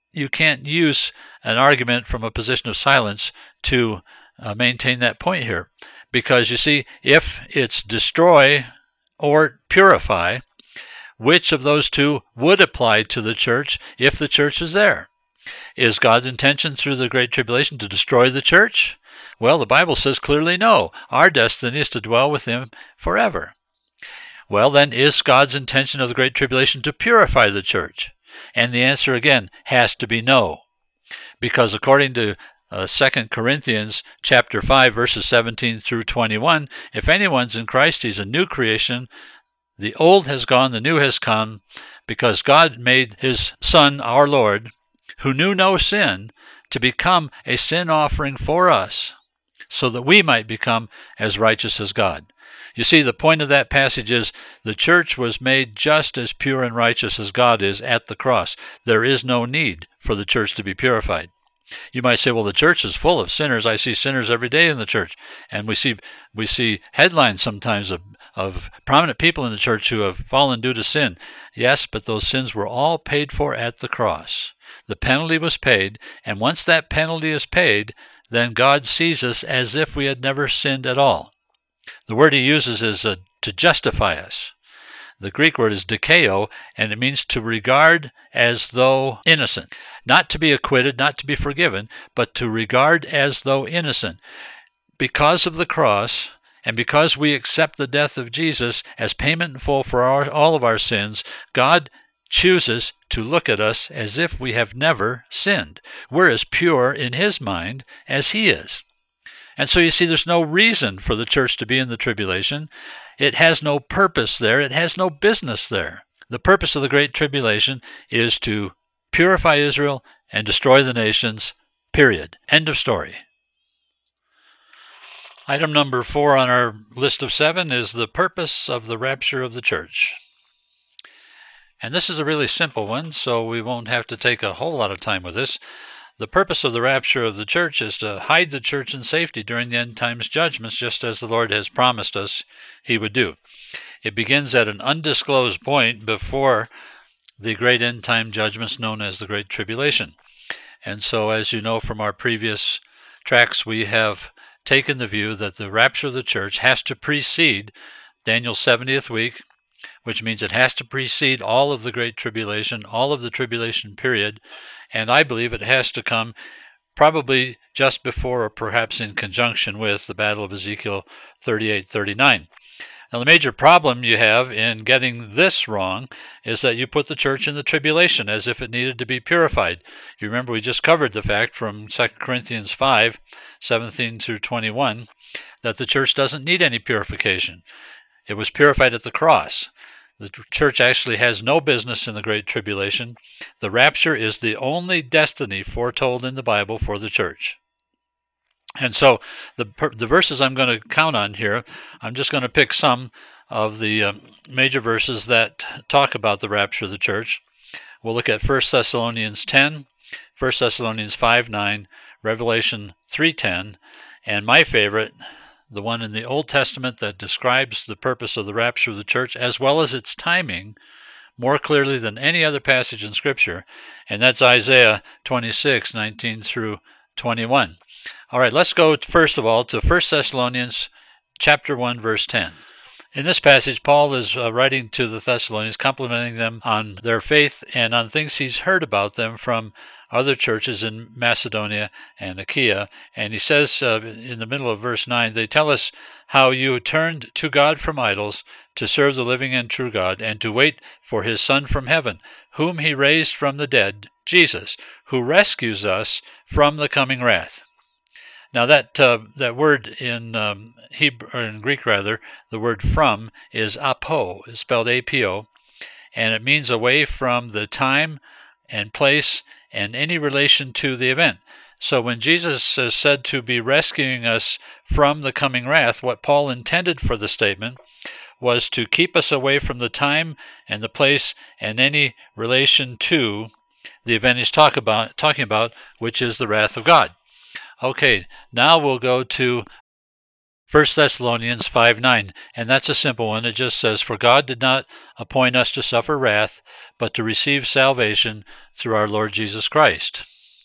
use an argument from a position of silence to maintain that point here, because you see, if it's destroy or purify, which of those two would apply to the church if the church is there? Is God's intention through the Great Tribulation to destroy the church? Well, the Bible says clearly no. Our destiny is to dwell with him forever. Well, then, is God's intention of the Great Tribulation to purify the church? And the answer, again, has to be no. Because according to 2 Corinthians chapter 5, verses 17 through 21, if anyone's in Christ, he's a new creation. The old has gone, the new has come, because God made his Son, our Lord, who knew no sin, to become a sin offering for us, so that we might become as righteous as God. You see, the point of that passage is the church was made just as pure and righteous as God is at the cross. There is no need for the church to be purified. You might say, well, the church is full of sinners. I see sinners every day in the church. And we see headlines sometimes of prominent people in the church who have fallen due to sin. Yes, but those sins were all paid for at the cross. The penalty was paid, and once that penalty is paid, then God sees us as if we had never sinned at all. The word he uses is to justify us. The Greek word is dikeo, and it means to regard as though innocent. Not to be acquitted, not to be forgiven, but to regard as though innocent. Because of the cross, and because we accept the death of Jesus as payment in full for all of our sins, God chooses to look at us as if we have never sinned. We're as pure in his mind as he is. And so you see, there's no reason for the church to be in the tribulation. It has no purpose there. It has no business there. The purpose of the Great Tribulation is to purify Israel and destroy the nations, period. End of story. Item number 4 on our list of 7 is the purpose of the rapture of the church. And this is a really simple one, so we won't have to take a whole lot of time with this. The purpose of the rapture of the church is to hide the church in safety during the end times judgments, just as the Lord has promised us he would do. It begins at an undisclosed point before the great end time judgments known as the Great Tribulation. And so, as you know from our previous tracks, we have taken the view that the rapture of the church has to precede Daniel's 70th week, which means it has to precede all of the Great Tribulation, all of the tribulation period, and I believe it has to come probably just before or perhaps in conjunction with the Battle of Ezekiel 38-39. Now, the major problem you have in getting this wrong is that you put the church in the tribulation as if it needed to be purified. You remember we just covered the fact from 2 Corinthians 5:17-21, that the church doesn't need any purification. It was purified at the cross. The church actually has no business in the Great Tribulation. The rapture is the only destiny foretold in the Bible for the church. And so the verses I'm going to count on here, I'm just going to pick some of the major verses that talk about the rapture of the church. We'll look at 1 Thessalonians 10, 1 Thessalonians 5:9, Revelation 3:10, and my favorite, the one in the Old Testament that describes the purpose of the rapture of the church as well as its timing more clearly than any other passage in Scripture, and that's Isaiah 26:19-21. All right, let's go first of all to 1 Thessalonians chapter 1, verse 10. In this passage, Paul is writing to the Thessalonians, complimenting them on their faith and on things he's heard about them from other churches in Macedonia and Achaia. And he says in the middle of verse 9, they tell us how you turned to God from idols to serve the living and true God and to wait for his Son from heaven, whom he raised from the dead, Jesus, who rescues us from the coming wrath. Now that word in Hebrew, or in Greek rather, the word from is apo, it's spelled A-P-O, and it means away from the time and place and any relation to the event. So when Jesus is said to be rescuing us from the coming wrath, what Paul intended for the statement was to keep us away from the time and the place and any relation to the event he's talking about, which is the wrath of God. Okay, now we'll go to 1 Thessalonians 5:9, and that's a simple one. It just says, "For God did not appoint us to suffer wrath, but to receive salvation through our Lord Jesus Christ."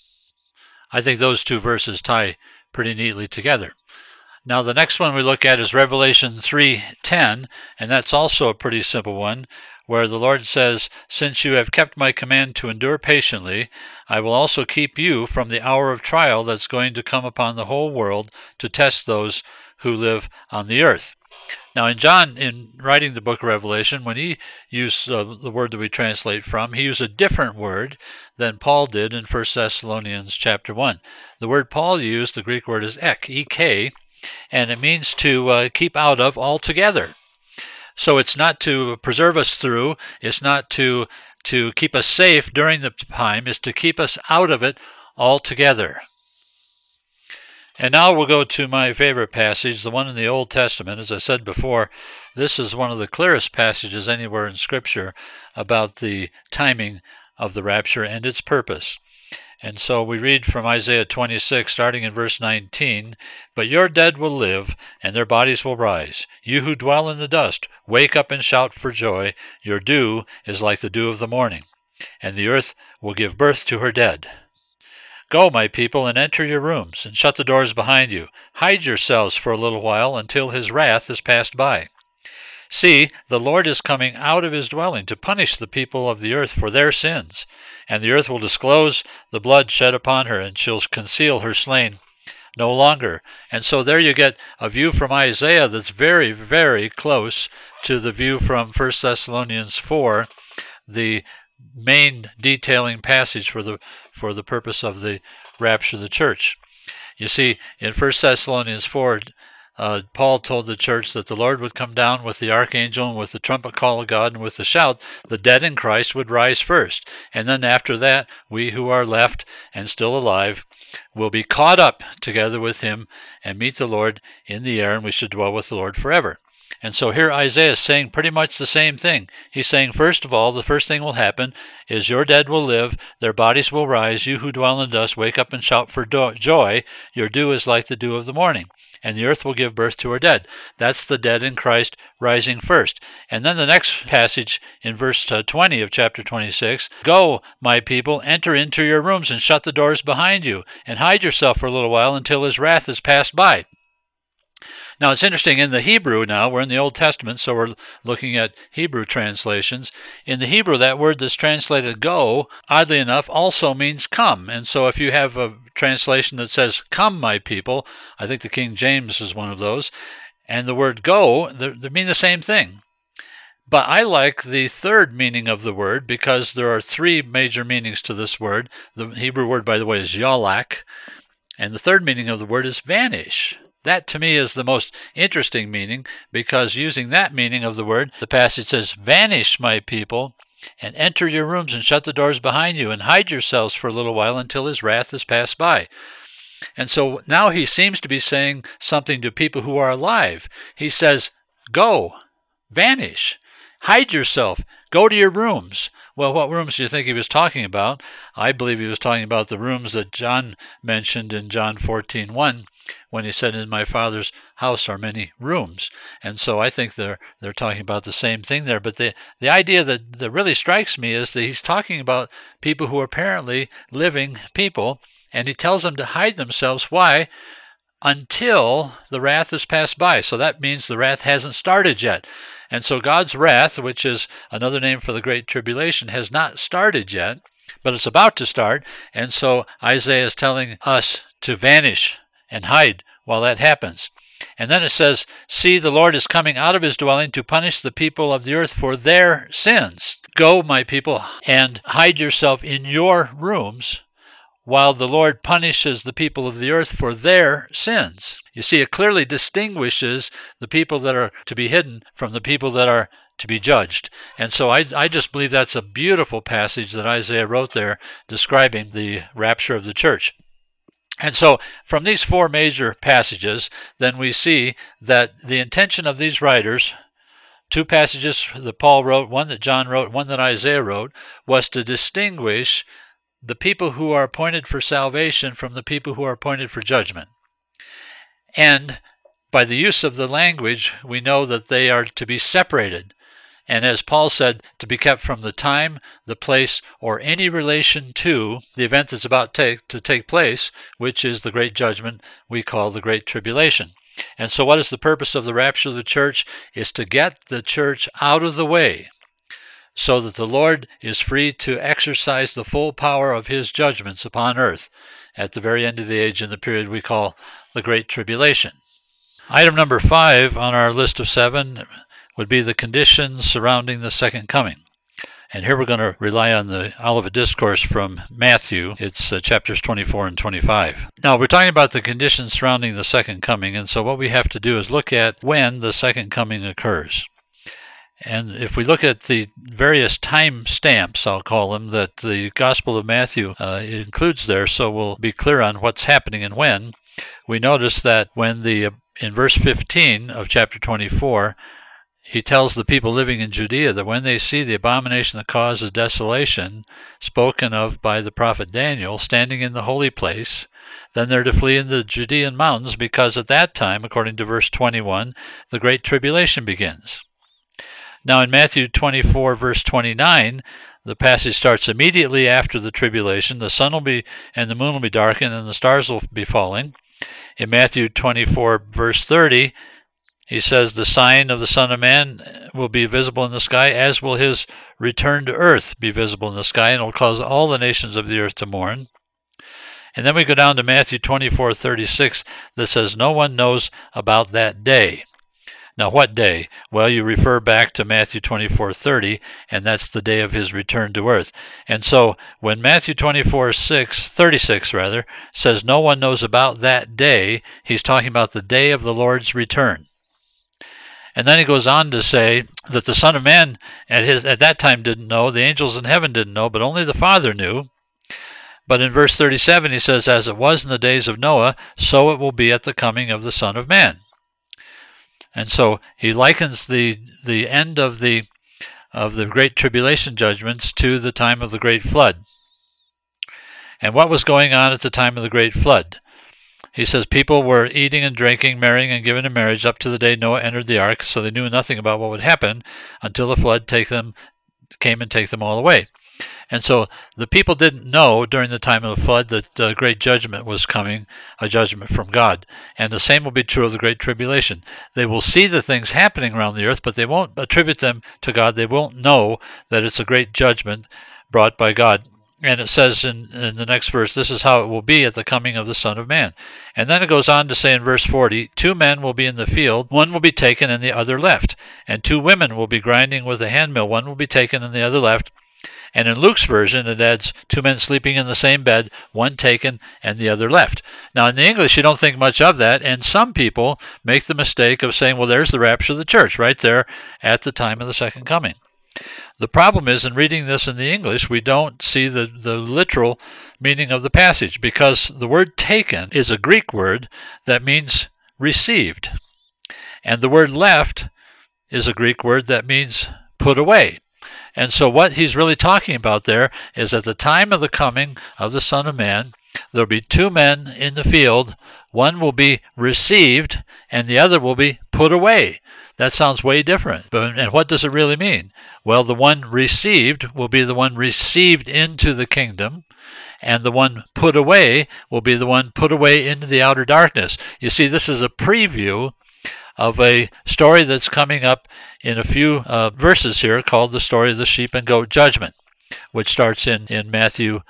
I think those two verses tie pretty neatly together. Now the next one we look at is Revelation 3:10, and that's also a pretty simple one, where the Lord says, "Since you have kept my command to endure patiently, I will also keep you from the hour of trial that's going to come upon the whole world to test those who live on the earth." Now in John, in writing the book of Revelation, when he used the word that we translate from, he used a different word than Paul did in 1 Thessalonians chapter 1. The word Paul used, the Greek word is ek, E-K, and it means to keep out of altogether. So it's not to preserve us through, it's not to keep us safe during the time, it's to keep us out of it altogether. And now we'll go to my favorite passage, the one in the Old Testament. As I said before, this is one of the clearest passages anywhere in Scripture about the timing of the rapture and its purpose. And so we read from Isaiah 26, starting in verse 19, "But your dead will live, and their bodies will rise. You who dwell in the dust, wake up and shout for joy. Your dew is like the dew of the morning, and the earth will give birth to her dead. Go, my people, and enter your rooms, and shut the doors behind you. Hide yourselves for a little while until his wrath is passed by. See, the Lord is coming out of his dwelling to punish the people of the earth for their sins, and the earth will disclose the blood shed upon her, and she'll conceal her slain no longer." And so there you get a view from Isaiah that's very, very close to the view from 1 Thessalonians 4, the main detailing passage for the purpose of the rapture of the church. You see, in 1 Thessalonians 4, Paul told the church that the Lord would come down with the archangel and with the trumpet call of God and with the shout. The dead in Christ would rise first. And then after that, we who are left and still alive will be caught up together with him and meet the Lord in the air, and we should dwell with the Lord forever. And so here Isaiah is saying pretty much the same thing. He's saying, first of all, the first thing will happen is your dead will live, their bodies will rise, you who dwell in the dust, wake up and shout for joy. Your dew is like the dew of the morning, and the earth will give birth to her dead. That's the dead in Christ rising first. And then the next passage in verse 20 of chapter 26, "Go, my people, enter into your rooms and shut the doors behind you, and hide yourself for a little while until his wrath is passed by." Now, it's interesting, in the Hebrew now, we're in the Old Testament, so we're looking at Hebrew translations. In the Hebrew, that word that's translated go, oddly enough, also means come. And so if you have a translation that says, come, my people, I think the King James is one of those, and the word go, they mean the same thing. But I like the third meaning of the word because there are three major meanings to this word. The Hebrew word, by the way, is yalak, and the third meaning of the word is vanish. That, to me, is the most interesting meaning, because using that meaning of the word, the passage says, vanish, my people, and enter your rooms and shut the doors behind you, and hide yourselves for a little while until his wrath is passed by. And so now he seems to be saying something to people who are alive. He says, go, vanish, hide yourself, go to your rooms. Well, what rooms do you think he was talking about? I believe he was talking about the rooms that John mentioned in John 14:1, when he said, in my Father's house are many rooms. And so I think they're talking about the same thing there. But the idea that really strikes me is that he's talking about people who are apparently living people, and he tells them to hide themselves. Why? Until the wrath is passed by. So that means the wrath hasn't started yet. And so God's wrath, which is another name for the Great Tribulation, has not started yet, but it's about to start. And so Isaiah is telling us to vanish and hide while that happens. And then it says, see, the Lord is coming out of his dwelling to punish the people of the earth for their sins. Go, my people, and hide yourself in your rooms while the Lord punishes the people of the earth for their sins. You see, it clearly distinguishes the people that are to be hidden from the people that are to be judged. And so I just believe that's a beautiful passage that Isaiah wrote there describing the rapture of the church. And so from these four major passages, then we see that the intention of these writers, two passages that Paul wrote, one that John wrote, one that Isaiah wrote, was to distinguish the people who are appointed for salvation from the people who are appointed for judgment. And by the use of the language, we know that they are to be separated. And as Paul said, to be kept from the time, the place, or any relation to the event that's about to take place, which is the great judgment we call the Great Tribulation. And so what is the purpose of the rapture of the church? Is to get the church out of the way so that the Lord is free to exercise the full power of his judgments upon earth at the very end of the age in the period we call the Great Tribulation. Item number 5 on our list of 7 would be the conditions surrounding the second coming. And here we're going to rely on the Olivet Discourse from Matthew. It's chapters 24 and 25. Now, we're talking about the conditions surrounding the second coming, and so what we have to do is look at when the second coming occurs. And if we look at the various time stamps, I'll call them, that the Gospel of Matthew includes there, so we'll be clear on what's happening and when, we notice that when in verse 15 of chapter 24, he tells the people living in Judea that when they see the abomination that causes desolation, spoken of by the prophet Daniel, standing in the holy place, then they're to flee in the Judean mountains, because at that time, according to verse 21, the Great Tribulation begins. Now in Matthew 24, verse 29, the passage starts immediately after the tribulation. The sun will be, and the moon will be darkened, and the stars will be falling. In Matthew 24, verse 30, he says, the sign of the Son of Man will be visible in the sky, as will his return to earth be visible in the sky, and it will cause all the nations of the earth to mourn. And then we go down to Matthew 24:36 that says, no one knows about that day. Now, what day? Well, you refer back to Matthew 24:30, and that's the day of his return to earth. And so when Matthew 36 says no one knows about that day, he's talking about the day of the Lord's return. And then he goes on to say that the Son of Man at that time didn't know, the angels in heaven didn't know, but only the Father knew. But in verse 37 he says, as it was in the days of Noah, so it will be at the coming of the Son of Man. And so he likens the end of the Great Tribulation judgments to the time of the Great Flood. And what was going on at the time of the Great Flood? He says people were eating and drinking, marrying and giving in marriage up to the day Noah entered the ark, so they knew nothing about what would happen until the flood came and take them all away. And so the people didn't know during the time of the flood that the great judgment was coming, a judgment from God. And the same will be true of the Great Tribulation. They will see the things happening around the earth, but they won't attribute them to God. They won't know that it's a great judgment brought by God. And it says in the next verse, this is how it will be at the coming of the Son of Man. And then it goes on to say in verse 40, 2 men will be in the field, one will be taken and the other left. And 2 women will be grinding with a handmill, one will be taken and the other left. And in Luke's version, it adds 2 men sleeping in the same bed, one taken and the other left. Now, in the English, you don't think much of that, and some people make the mistake of saying, well, there's the rapture of the church right there at the time of the second coming. The problem is, in reading this in the English, we don't see the literal meaning of the passage, because the word taken is a Greek word that means received. And the word left is a Greek word that means put away. And so what he's really talking about there is at the time of the coming of the Son of Man, there will be 2 men in the field. One will be received and the other will be put away. That sounds way different. And what does it really mean? Well, the one received will be the one received into the kingdom, and the one put away will be the one put away into the outer darkness. You see, this is a preview of a story that's coming up in a few verses here called the story of the sheep and goat judgment, which starts in Matthew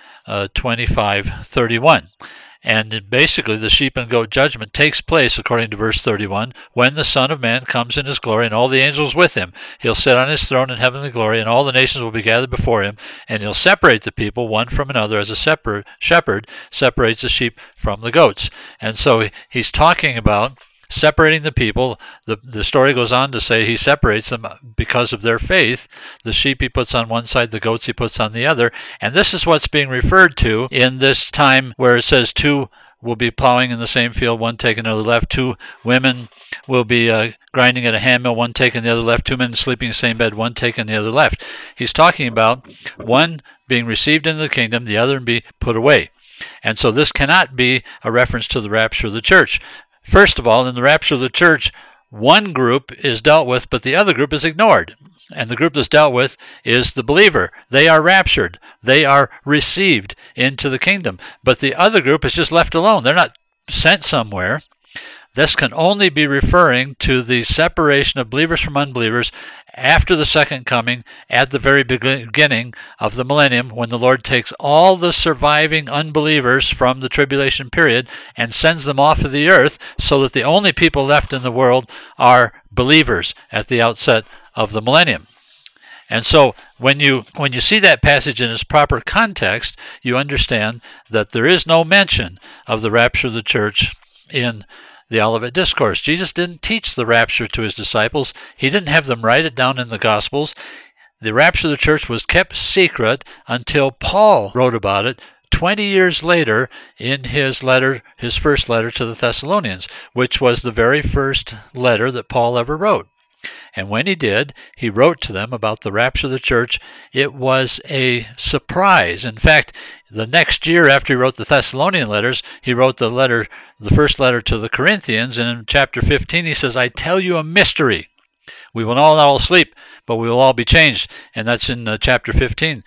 25:31. And basically the sheep and goat judgment takes place, according to verse 31, when the Son of Man comes in his glory and all the angels with him. He'll sit on his throne in heavenly glory, and all the nations will be gathered before him, and he'll separate the people one from another as a shepherd separates the sheep from the goats. And so he's talking about separating the people. The story goes on to say he separates them because of their faith. The sheep he puts on one side, the goats he puts on the other. And this is what's being referred to in this time where it says 2 will be plowing in the same field, one taking the other left. 2 women will be grinding at a handmill, one taking the other left. 2 men sleeping in the same bed, one taking the other left. He's talking about one being received into the kingdom, the other be put away. And so this cannot be a reference to the rapture of the church. First of all, in the rapture of the church, one group is dealt with, but the other group is ignored. And the group that's dealt with is the believer. They are raptured. They are received into the kingdom. But the other group is just left alone. They're not sent somewhere. This can only be referring to the separation of believers from unbelievers after the second coming, at the very beginning of the millennium, when the Lord takes all the surviving unbelievers from the tribulation period and sends them off of the earth, so that the only people left in the world are believers at the outset of the millennium. And so when you see that passage in its proper context, you understand that there is no mention of the rapture of the church in the Olivet Discourse. Jesus didn't teach the rapture to his disciples. He didn't have them write it down in the Gospels. The rapture of the church was kept secret until Paul wrote about it 20 years later in his first letter to the Thessalonians, which was the very first letter that Paul ever wrote. And when he did, he wrote to them about the rapture of the church. It was a surprise. In fact, the next year after he wrote the Thessalonian letters, he wrote the first letter to the Corinthians, and in chapter 15 he says, I tell you a mystery. We will not all sleep, but we will all be changed. And that's in chapter 15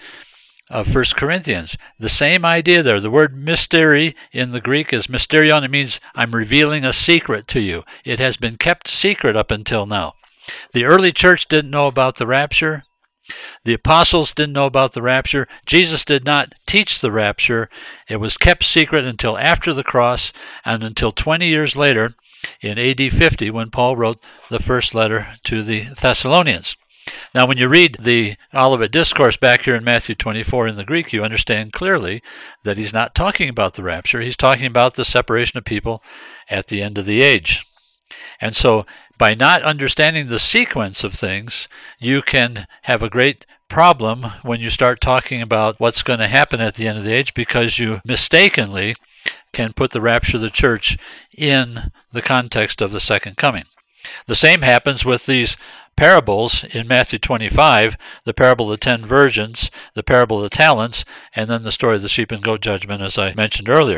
of 1 Corinthians. The same idea there. The word mystery in the Greek is mysterion. It means I'm revealing a secret to you. It has been kept secret up until now. The early church didn't know about the rapture. The apostles didn't know about the rapture. Jesus did not teach the rapture. It was kept secret until after the cross and until 20 years later in AD 50 when Paul wrote the first letter to the Thessalonians. Now, when you read the Olivet Discourse back here in Matthew 24 in the Greek, you understand clearly that he's not talking about the rapture. He's talking about the separation of people at the end of the age. And so, by not understanding the sequence of things, you can have a great problem when you start talking about what's going to happen at the end of the age, because you mistakenly can put the rapture of the church in the context of the second coming. The same happens with these parables in Matthew 25, the parable of the 10 virgins, the parable of the talents, and then the story of the sheep and goat judgment, as I mentioned earlier.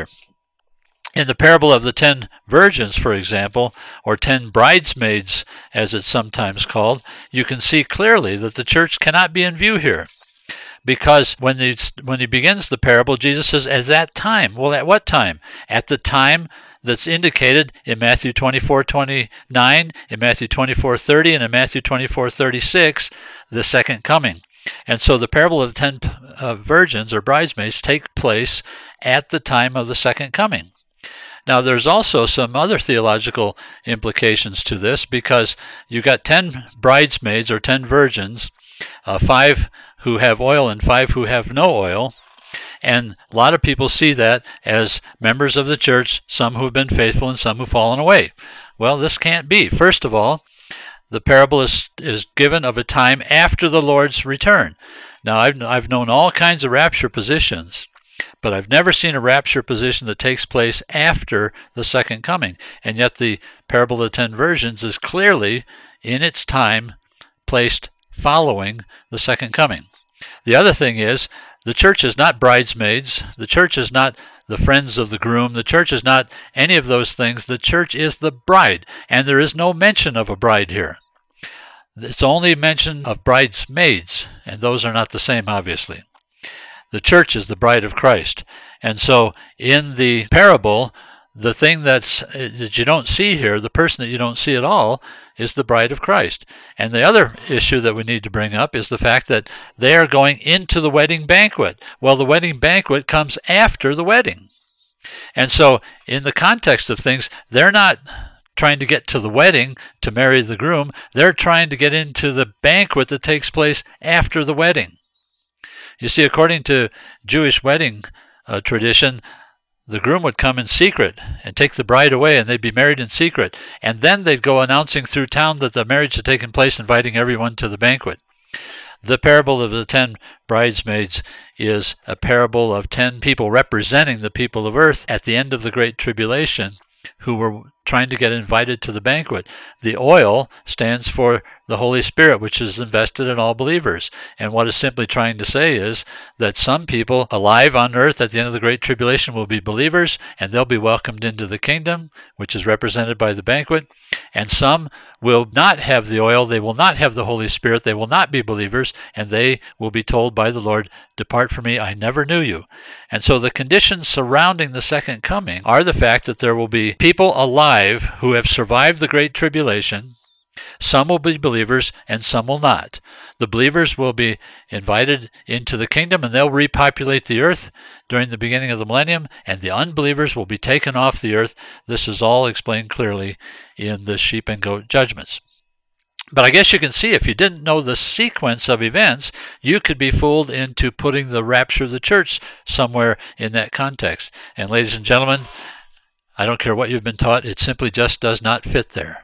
In the parable of the 10 virgins, for example, or 10 bridesmaids, as it's sometimes called, you can see clearly that the church cannot be in view here, because when he begins the parable, Jesus says, "At that time." Well, at what time? At the time that's indicated in Matthew 24:29, in Matthew 24:30, and in Matthew 24:36, the second coming. And so the parable of the 10 virgins or bridesmaids take place at the time of the second coming. Now, there's also some other theological implications to this, because you've got 10 bridesmaids or 10 virgins, 5 who have oil and 5 who have no oil. And a lot of people see that as members of the church, some who have been faithful and some who have fallen away. Well, this can't be. First of all, the parable is given of a time after the Lord's return. Now, I've known all kinds of rapture positions, but I've never seen a rapture position that takes place after the second coming. And yet the parable of the 10 virgins is clearly, in its time, placed following the second coming. The other thing is, the church is not bridesmaids. The church is not the friends of the groom. The church is not any of those things. The church is the bride, and there is no mention of a bride here. It's only mention of bridesmaids, and those are not the same, obviously. The church is the bride of Christ. And so in the parable, the thing that you don't see here, the person that you don't see at all, is the bride of Christ. And the other issue that we need to bring up is the fact that they are going into the wedding banquet. Well, the wedding banquet comes after the wedding. And so in the context of things, they're not trying to get to the wedding to marry the groom. They're trying to get into the banquet that takes place after the wedding. You see, according to Jewish wedding tradition, the groom would come in secret and take the bride away, and they'd be married in secret. And then they'd go announcing through town that the marriage had taken place, inviting everyone to the banquet. The parable of the 10 bridesmaids is a parable of 10 people representing the people of earth at the end of the Great Tribulation, who were trying to get invited to the banquet. The oil stands for the Holy Spirit, which is invested in all believers. And what it's simply trying to say is that some people alive on earth at the end of the Great Tribulation will be believers, and they'll be welcomed into the kingdom, which is represented by the banquet. And some will not have the oil, they will not have the Holy Spirit, they will not be believers, and they will be told by the Lord, "Depart from me, I never knew you." And so the conditions surrounding the second coming are the fact that there will be people alive who have survived the Great Tribulation. Some will be believers and some will not. The believers will be invited into the kingdom, and they'll repopulate the earth during the beginning of the millennium, and the unbelievers will be taken off the earth. This is all explained clearly in the sheep and goat judgments. But I guess you can see, if you didn't know the sequence of events, you could be fooled into putting the rapture of the church somewhere in that context. And ladies and gentlemen, I don't care what you've been taught, it simply just does not fit there.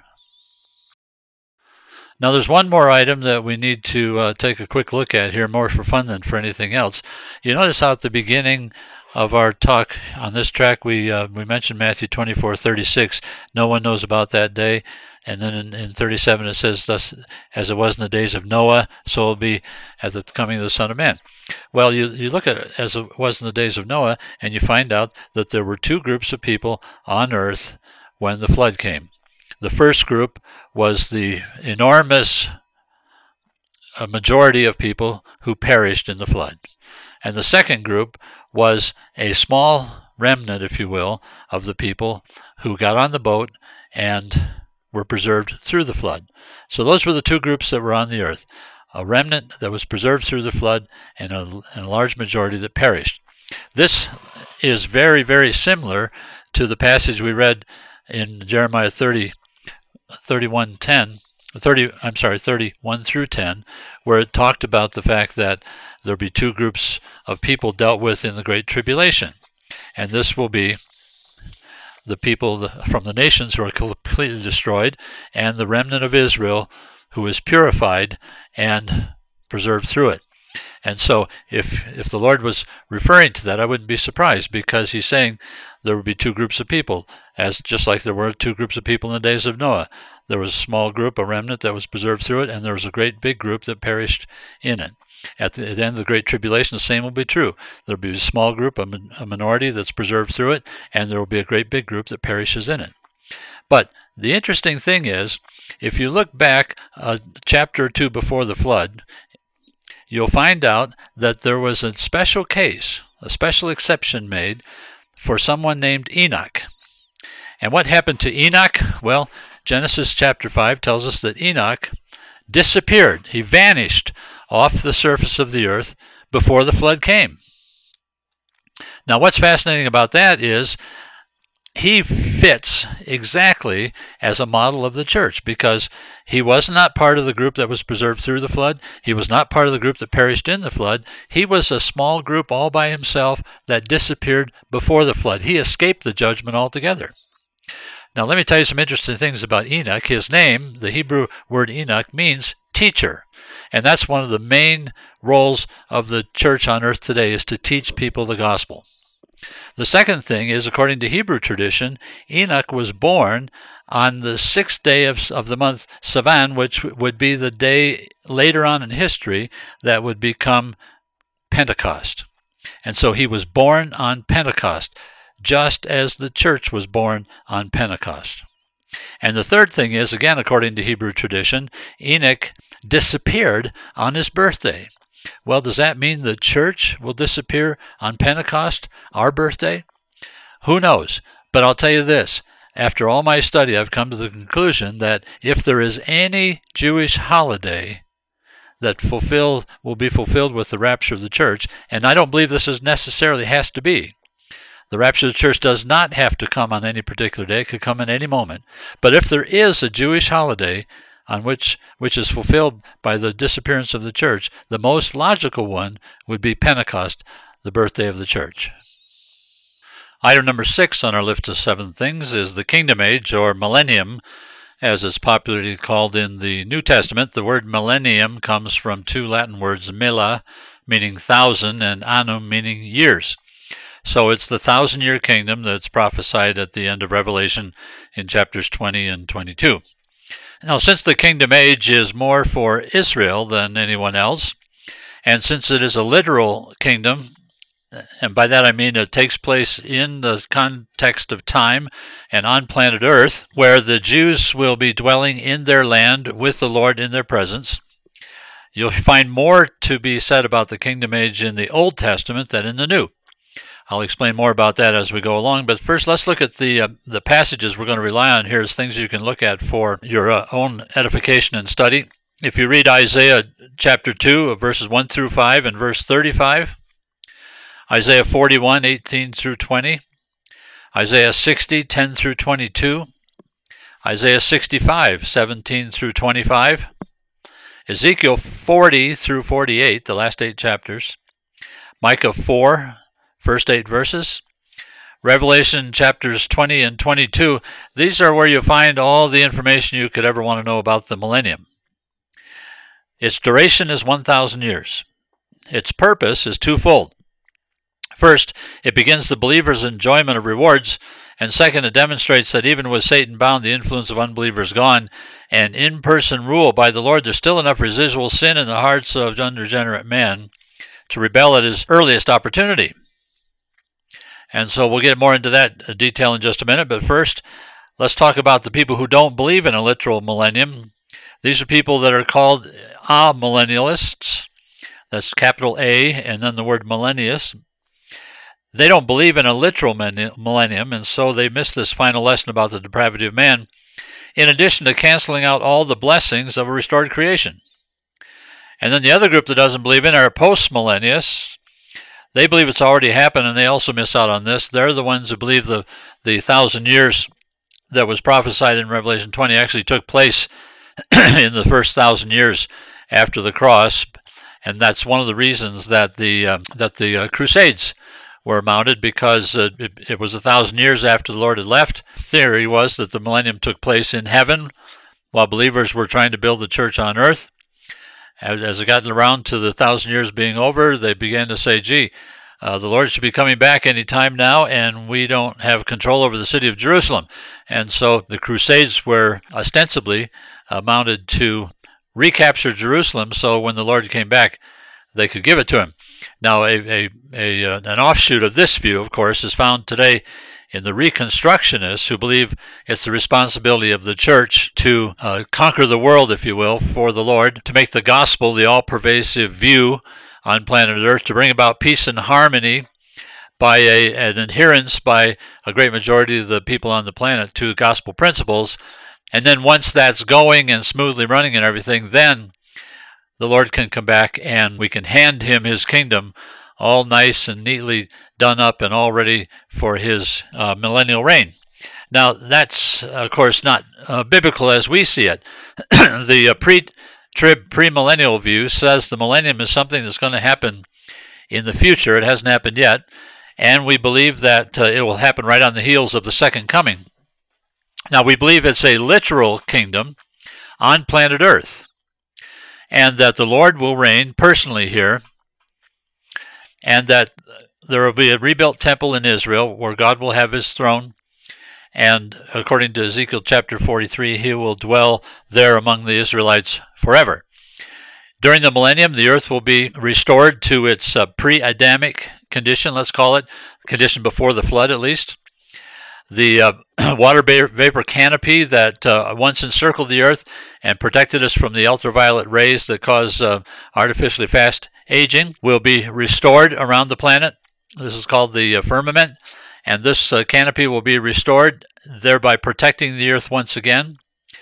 Now, there's one more item that we need to take a quick look at here, more for fun than for anything else. You notice how at the beginning of our talk on this track, we mentioned Matthew 24:36. No one knows about that day. And then in 37 it says, "Thus as it was in the days of Noah, so it will be at the coming of the Son of Man." Well, you look at it as it was in the days of Noah, and you find out that there were two groups of people on earth when the flood came. The first group was the enormous majority of people who perished in the flood. And the second group was a small remnant, if you will, of the people who got on the boat and were preserved through the flood. So those were the two groups that were on the earth. A remnant that was preserved through the flood, and a large majority that perished. This is very, very similar to the passage we read in Jeremiah 31 through 10, where it talked about the fact that there'll be two groups of people dealt with in the Great Tribulation. And this will be the people from the nations who are completely destroyed, and the remnant of Israel who is purified and preserved through it. And so if the Lord was referring to that, I wouldn't be surprised, because he's saying there would be two groups of people, just like there were two groups of people in the days of Noah. There was a small group, a remnant, that was preserved through it, and there was a great big group that perished in it. At the end of the Great Tribulation, the same will be true. There will be a small group, a minority that's preserved through it, and there will be a great big group that perishes in it. But the interesting thing is, if you look back a chapter or two before the flood, you'll find out that there was a special case, a special exception made for someone named Enoch. And what happened to Enoch? Well, Genesis chapter 5 tells us that Enoch disappeared. He vanished off the surface of the earth before the flood came. Now, what's fascinating about that is he fits exactly as a model of the church, because he was not part of the group that was preserved through the flood. He was not part of the group that perished in the flood. He was a small group all by himself that disappeared before the flood. He escaped the judgment altogether. Now, let me tell you some interesting things about Enoch. His name, the Hebrew word Enoch, means teacher. And that's one of the main roles of the church on earth today, is to teach people the gospel. The second thing is, according to Hebrew tradition, Enoch was born on the 6th day of the month Sivan, which would be the day later on in history that would become Pentecost. And so he was born on Pentecost, just as the church was born on Pentecost. And the third thing is, again, according to Hebrew tradition, Enoch disappeared on his birthday. Well, does that mean the church will disappear on Pentecost, our birthday? Who knows? But I'll tell you this. After all my study, I've come to the conclusion that if there is any Jewish holiday that will be fulfilled with the rapture of the church, and I don't believe this necessarily has to be. The rapture of the church does not have to come on any particular day. It could come at any moment. But if there is a Jewish holiday on which is fulfilled by the disappearance of the church, the most logical one would be Pentecost, the birthday of the church. Item number 6 on our list of 7 things is the kingdom age, or millennium, as it's popularly called in the New Testament. The word millennium comes from 2 Latin words, milla, meaning 1,000, and annum, meaning years. So it's the 1,000-year kingdom that's prophesied at the end of Revelation in chapters 20 and 22. Now, since the kingdom age is more for Israel than anyone else, and since it is a literal kingdom, and by that I mean it takes place in the context of time and on planet Earth, where the Jews will be dwelling in their land with the Lord in their presence, you'll find more to be said about the kingdom age in the Old Testament than in the New. I'll explain more about that as we go along, but first let's look at the passages we're going to rely on here as things you can look at for your own edification and study. If you read Isaiah chapter 2, verses 1 through 5 and verse 35, Isaiah 41, 18 through 20, Isaiah 60, 10 through 22, Isaiah 65, 17 through 25, Ezekiel 40 through 48, the last 8 chapters, Micah 4, first 8 verses, Revelation chapters 20 and 22. These are where you find all the information you could ever want to know about the millennium. Its duration is 1,000 years. Its purpose is twofold. First, it begins the believer's enjoyment of rewards, and second, it demonstrates that even with Satan bound, the influence of unbelievers gone, and in-person rule by the Lord, there's still enough residual sin in the hearts of unregenerate man to rebel at his earliest opportunity. And so we'll get more into that detail in just a minute. But first, let's talk about the people who don't believe in a literal millennium. These are people that are called amillennialists. That's capital A and then the word millennius. They don't believe in a literal millennium, and so they miss this final lesson about the depravity of man, in addition to canceling out all the blessings of a restored creation. And then the other group that doesn't believe in are post-millennialists. They believe it's already happened, and they also miss out on this. They're the ones who believe the 1,000 years that was prophesied in Revelation 20 actually took place in the first 1,000 years after the cross, and that's one of the reasons that the Crusades were mounted, because it was 1,000 years after the Lord had left. The theory was that the millennium took place in heaven while believers were trying to build the church on earth. As it got around to the 1,000 years being over, they began to say, the Lord should be coming back any time now, and we don't have control over the city of Jerusalem. And so the Crusades were ostensibly mounted to recapture Jerusalem, so when the Lord came back, they could give it to him. Now, an offshoot of this view, of course, is found today in the Reconstructionists, who believe it's the responsibility of the church to conquer the world, if you will, for the Lord, to make the gospel the all-pervasive view on planet Earth, to bring about peace and harmony by an adherence by a great majority of the people on the planet to gospel principles. And then once that's going and smoothly running and everything, then the Lord can come back and we can hand him his kingdom all nice and neatly done up and all ready for his millennial reign. Now, that's, of course, not biblical as we see it. The pre-trib, premillennial view says the millennium is something that's going to happen in the future. It hasn't happened yet. And we believe that it will happen right on the heels of the second coming. Now, we believe it's a literal kingdom on planet Earth, and that the Lord will reign personally here, and that there will be a rebuilt temple in Israel where God will have his throne, and according to Ezekiel chapter 43, he will dwell there among the Israelites forever. During the millennium, the earth will be restored to its pre-Adamic condition, let's call it, condition before the flood at least. The water vapor canopy that once encircled the earth and protected us from the ultraviolet rays that cause artificially fast aging will be restored around the planet. This is called the firmament, and this canopy will be restored, thereby protecting the earth once again.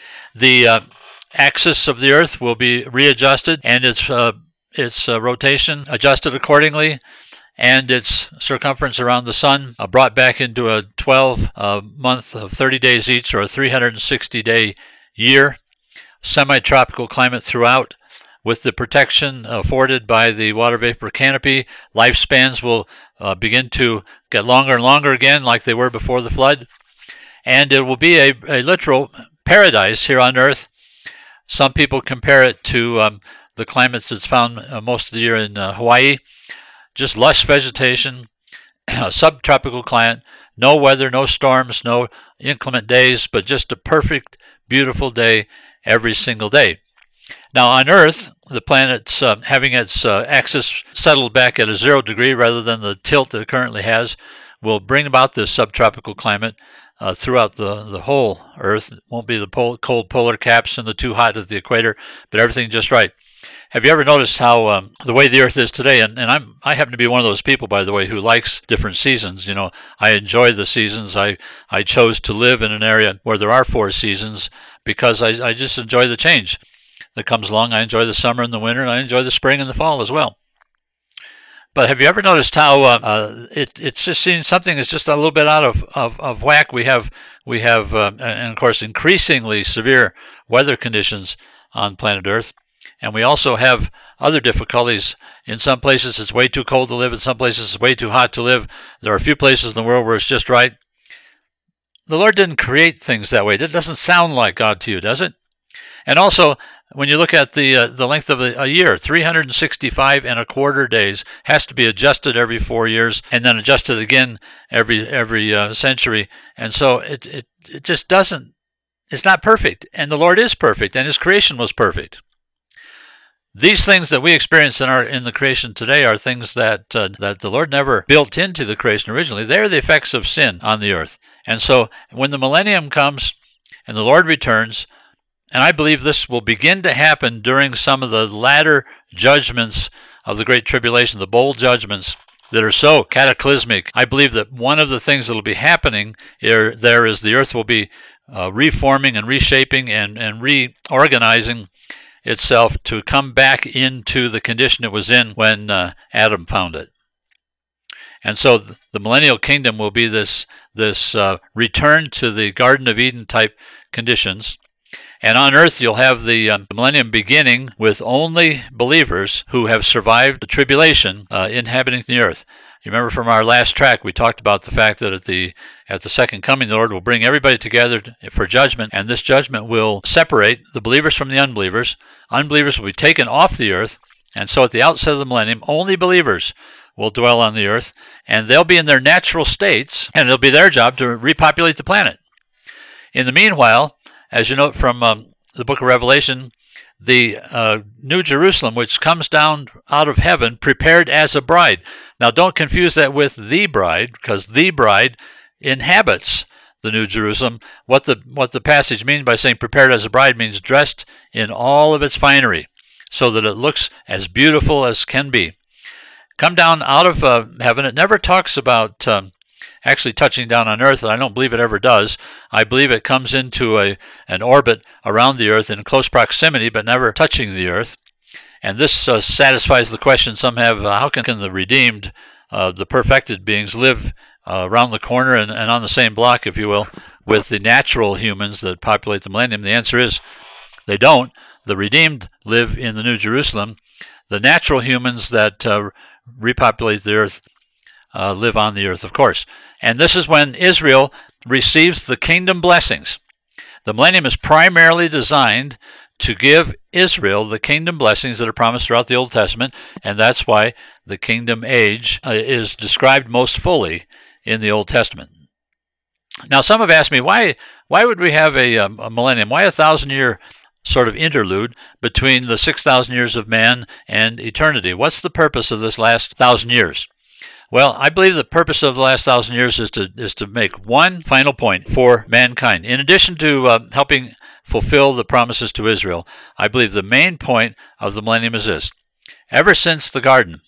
The axis of the earth will be readjusted, and its rotation adjusted accordingly, and its circumference around the sun brought back into a 12-month of 30 days each, or a 360-day year, semi-tropical climate throughout. With the protection afforded by the water vapor canopy, lifespans will begin to get longer and longer again, like they were before the flood, and it will be a literal paradise here on earth. Some people compare it to the climates that's found most of the year in Hawaii. Just lush vegetation, subtropical climate, no weather, no storms, no inclement days, but just a perfect, beautiful day every single day. Now on Earth, the planet's having its axis settled back at a 0 degree rather than the tilt that it currently has will bring about this subtropical climate throughout the whole Earth. It won't be the cold polar caps and the too hot at the equator, but everything just right. Have you ever noticed how the way the Earth is today, and I happen to be one of those people, by the way, who likes different seasons. You know, I enjoy the seasons. I chose to live in an area where there are 4 seasons because I just enjoy the change that comes along. I enjoy the summer and the winter, and I enjoy the spring and the fall as well. But have you ever noticed how it's just seen something that's just a little bit out of whack? We have and of course increasingly severe weather conditions on planet Earth, and we also have other difficulties. In some places it's way too cold to live. In some places it's way too hot to live. There are a few places in the world where it's just right. The Lord didn't create things that way. It doesn't sound like God to you, does it? And also, when you look at the length of a year, 365 and a quarter days has to be adjusted every 4 years, and then adjusted again every century. And so it just doesn't. It's not perfect, and the Lord is perfect, and His creation was perfect. These things that we experience in the creation today are things that the Lord never built into the creation originally. They are the effects of sin on the earth. And so when the millennium comes and the Lord returns, and I believe this will begin to happen during some of the latter judgments of the Great Tribulation, the bowl judgments that are so cataclysmic. I believe that one of the things that will be happening there is the earth will be reforming and reshaping and reorganizing itself to come back into the condition it was in when Adam found it. And so the millennial kingdom will be this return to the Garden of Eden type conditions. And on earth, you'll have the millennium beginning with only believers who have survived the tribulation inhabiting the earth. You remember from our last track, we talked about the fact that at the second coming, the Lord will bring everybody together for judgment, and this judgment will separate the believers from the unbelievers. Unbelievers will be taken off the earth, and so at the outset of the millennium, only believers will dwell on the earth, and they'll be in their natural states, and it'll be their job to repopulate the planet. In the meanwhile, as you note from the book of Revelation, the New Jerusalem, which comes down out of heaven, prepared as a bride. Now, don't confuse that with the bride, because the bride inhabits the New Jerusalem. What the passage means by saying prepared as a bride means dressed in all of its finery, so that it looks as beautiful as can be. Come down out of heaven. It never talks about actually touching down on earth, and I don't believe it ever does. I believe it comes into an orbit around the earth in close proximity, but never touching the earth. And this satisfies the question some have, how can the redeemed, the perfected beings live around the corner and on the same block, if you will, with the natural humans that populate the millennium? The answer is they don't. The redeemed live in the New Jerusalem. The natural humans that repopulate the earth live on the earth, of course. And this is when Israel receives the kingdom blessings. The millennium is primarily designed to give Israel the kingdom blessings that are promised throughout the Old Testament, and that's why the kingdom age is described most fully in the Old Testament. Now, some have asked me, why would we have a millennium? Why a 1,000-year sort of interlude between the 6,000 years of man and eternity? What's the purpose of this last 1,000 years? Well, I believe the purpose of the last 1,000 years is to make one final point for mankind. In addition to helping fulfill the promises to Israel, I believe the main point of the millennium is this. Ever since the garden,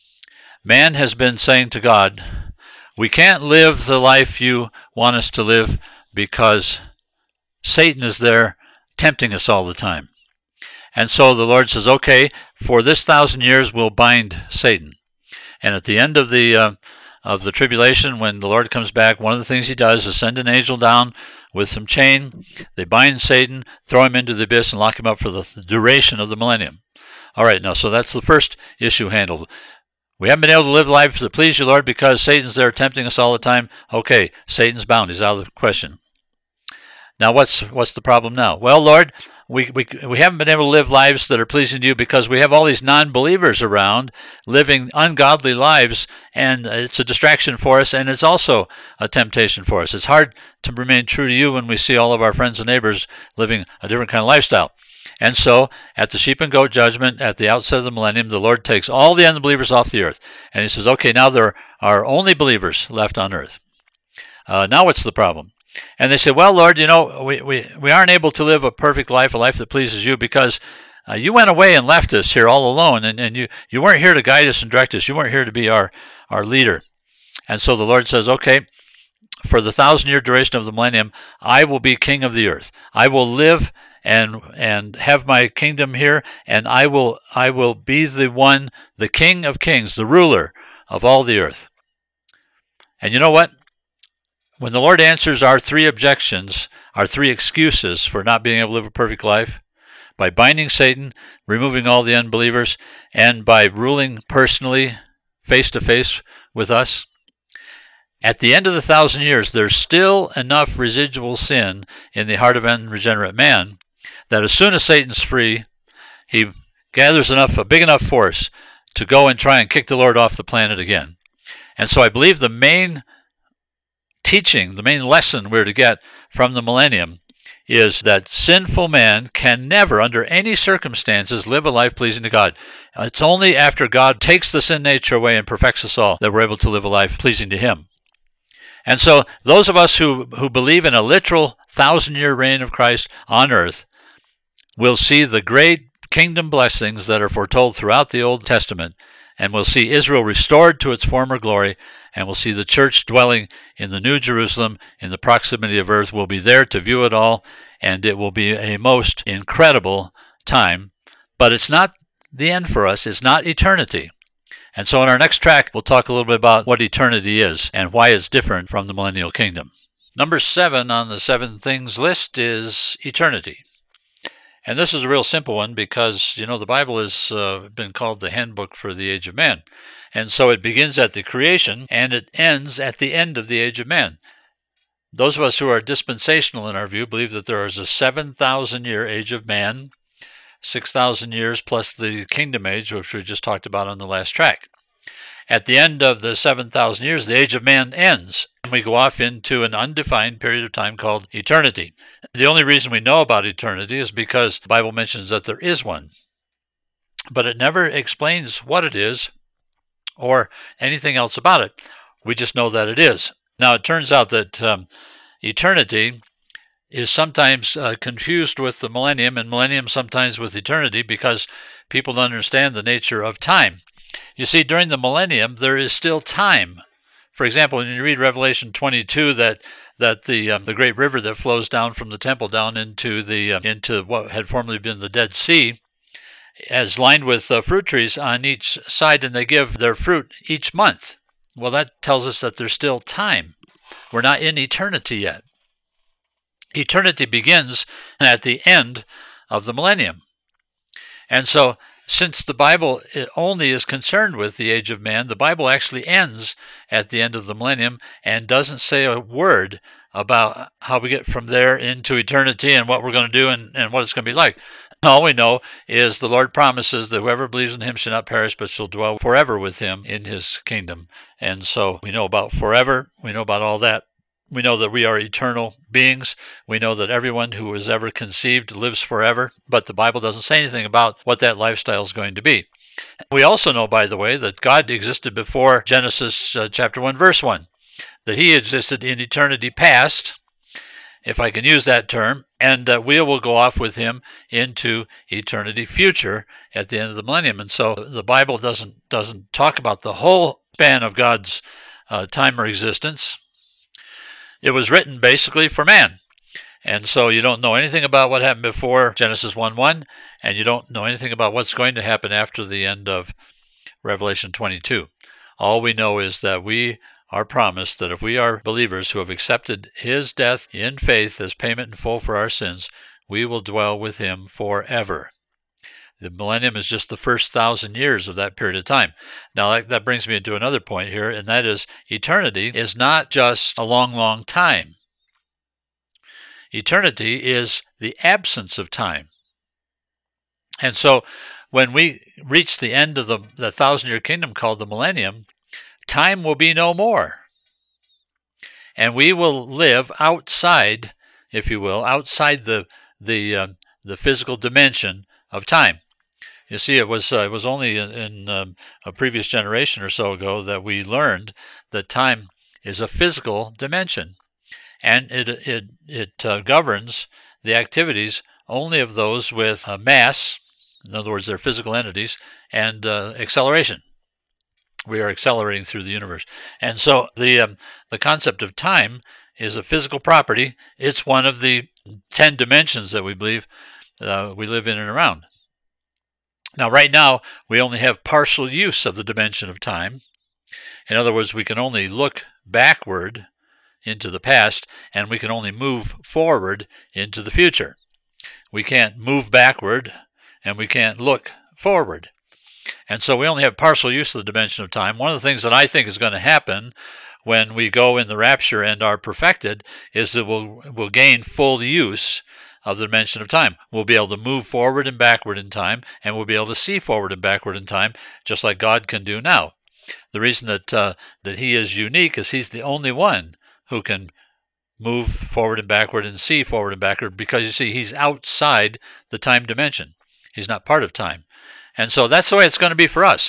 man has been saying to God, we can't live the life you want us to live because Satan is there tempting us all the time. And so the Lord says, okay, for this 1,000 years we'll bind Satan. And at the end of the tribulation, when the Lord comes back, one of the things he does is send an angel down with some chain. They bind Satan, throw him into the abyss, and lock him up for the duration of the millennium. All right, now, so that's the first issue handled. We haven't been able to live life that please you, Lord, because Satan's there tempting us all the time. Okay, Satan's bound. He's out of the question. Now, what's the problem now? Well, Lord, we haven't been able to live lives that are pleasing to you because we have all these non-believers around living ungodly lives, and it's a distraction for us, and it's also a temptation for us. It's hard to remain true to you when we see all of our friends and neighbors living a different kind of lifestyle. And so, at the sheep and goat judgment, at the outset of the millennium, the Lord takes all the unbelievers off the earth, and he says, okay, now there are only believers left on earth. Now what's the problem? And they say, well, Lord, you know, we aren't able to live a perfect life, a life that pleases you, because you went away and left us here all alone, and you weren't here to guide us and direct us. You weren't here to be our leader. And so the Lord says, okay, for the 1,000-year duration of the millennium, I will be king of the earth. I will live and have my kingdom here, and I will be the King of kings, the ruler of all the earth. And you know what? When the Lord answers our three objections, our three excuses for not being able to live a perfect life, by binding Satan, removing all the unbelievers, and by ruling personally, face-to-face with us, at the end of the 1,000 years, there's still enough residual sin in the heart of unregenerate man that as soon as Satan's free, he gathers a big enough force to go and try and kick the Lord off the planet again. And so I believe the main teaching, the main lesson we're to get from the millennium is that sinful man can never, under any circumstances, live a life pleasing to God. It's only after God takes the sin nature away and perfects us all that we're able to live a life pleasing to him. And so those of us who believe in a literal 1,000-year reign of Christ on earth will see the great kingdom blessings that are foretold throughout the Old Testament, and we'll see Israel restored to its former glory, and we'll see the church dwelling in the New Jerusalem in the proximity of earth. We'll be there to view it all, and it will be a most incredible time. But it's not the end for us. It's not eternity. And so in our next track, we'll talk a little bit about what eternity is and why it's different from the millennial kingdom. Number 7 on the 7 things list is eternity. And this is a real simple one because, you know, the Bible has been called the handbook for the age of man. And so it begins at the creation and it ends at the end of the age of man. Those of us who are dispensational in our view believe that there is a 7,000-year age of man, 6,000 years plus the kingdom age, which we just talked about on the last track. At the end of the 7,000 years, the age of man ends, and we go off into an undefined period of time called eternity. The only reason we know about eternity is because the Bible mentions that there is one. But it never explains what it is or anything else about it. We just know that it is. Now, it turns out that eternity is sometimes confused with the millennium, and millennium sometimes with eternity, because people don't understand the nature of time. You see, during the millennium, there is still time. For example, when you read Revelation 22, that the great river that flows down from the temple down into what had formerly been the Dead Sea, is lined with fruit trees on each side, and they give their fruit each month. Well, that tells us that there's still time. We're not in eternity yet. Eternity begins at the end of the millennium. And so, since the Bible only is concerned with the age of man, the Bible actually ends at the end of the millennium and doesn't say a word about how we get from there into eternity and what we're going to do and what it's going to be like. All we know is the Lord promises that whoever believes in him shall not perish, but shall dwell forever with him in his kingdom. And so we know about forever. We know about all that. We know that we are eternal beings. We know that everyone who was ever conceived lives forever, but the Bible doesn't say anything about what that lifestyle is going to be. We also know, by the way, that God existed before Genesis chapter 1, verse 1, that he existed in eternity past, if I can use that term, and we will go off with him into eternity future at the end of the millennium. And so the Bible doesn't talk about the whole span of God's time or existence. It was written basically for man. And so you don't know anything about what happened before Genesis 1:1, and you don't know anything about what's going to happen after the end of Revelation 22. All we know is that we are promised that if we are believers who have accepted his death in faith as payment in full for our sins, we will dwell with him forever. The millennium is just the first 1,000 years of that period of time. Now, that brings me to another point here, and that is eternity is not just a long, long time. Eternity is the absence of time. And so when we reach the end of the 1,000-year kingdom called the millennium, time will be no more. And we will live outside, if you will, outside the physical dimension of time. You see, it was only in a previous generation or so ago that we learned that time is a physical dimension, and it governs the activities only of those with mass. In other words, they're physical entities, and acceleration. We are accelerating through the universe, and so the concept of time is a physical property. It's one of the 10 dimensions that we believe we live in and around. Now, right now, we only have partial use of the dimension of time. In other words, we can only look backward into the past, and we can only move forward into the future. We can't move backward, and we can't look forward. And so we only have partial use of the dimension of time. One of the things that I think is going to happen when we go in the rapture and are perfected is that we'll gain full use of the dimension of time. We'll be able to move forward and backward in time, and we'll be able to see forward and backward in time, just like God can do now. The reason that he is unique is he's the only one who can move forward and backward and see forward and backward, because you see, he's outside the time dimension. He's not part of time. And so that's the way it's going to be for us.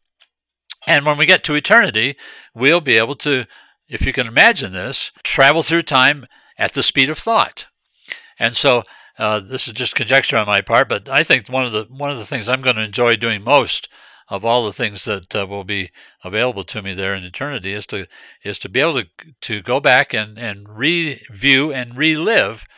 And when we get to eternity, we'll be able to, if you can imagine this, travel through time at the speed of thought. And so this is just conjecture on my part, but I think one of the things I'm going to enjoy doing most of all the things that will be available to me there in eternity is to be able to go back and review and relive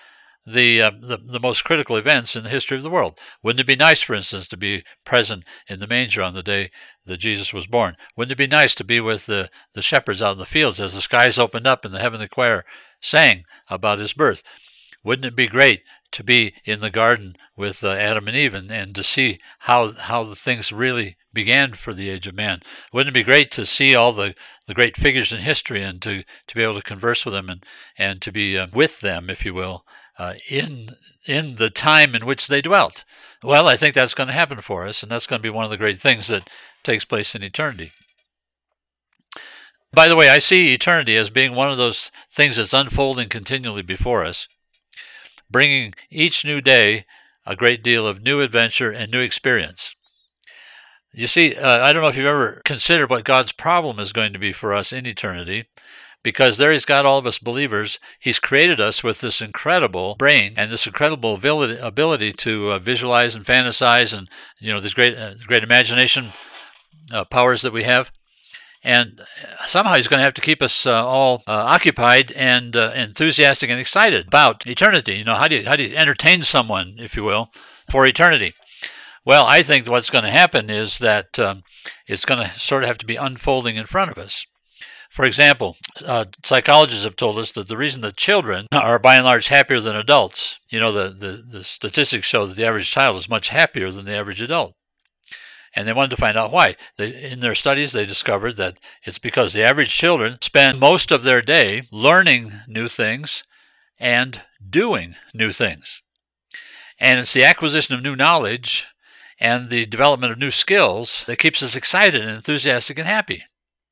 the most critical events in the history of the world. Wouldn't it be nice, for instance, to be present in the manger on the day that Jesus was born? Wouldn't it be nice to be with the shepherds out in the fields as the skies opened up and the heavenly choir sang about his birth? Wouldn't it be great to be in the garden with Adam and Eve and to see how the things really began for the age of man? Wouldn't it be great to see all the great figures in history and to be able to converse with them and to be with them, if you will, in the time in which they dwelt? Well, I think that's going to happen for us, and that's going to be one of the great things that takes place in eternity. By the way, I see eternity as being one of those things that's unfolding continually before us, bringing each new day a great deal of new adventure and new experience. You see, I don't know if you've ever considered what God's problem is going to be for us in eternity, because there He's got all of us believers. He's created us with this incredible brain and this incredible ability to visualize and fantasize, and this great imagination powers that we have. And somehow He's going to have to keep us all occupied and enthusiastic and excited about eternity. How do you entertain someone, if you will, for eternity? Well, I think what's going to happen is that it's going to sort of have to be unfolding in front of us. For example, psychologists have told us that the reason that children are by and large happier than adults, the statistics show that the average child is much happier than the average adult. And they wanted to find out why. In their studies, they discovered that it's because the average children spend most of their day learning new things and doing new things. And it's the acquisition of new knowledge and the development of new skills that keeps us excited and enthusiastic and happy.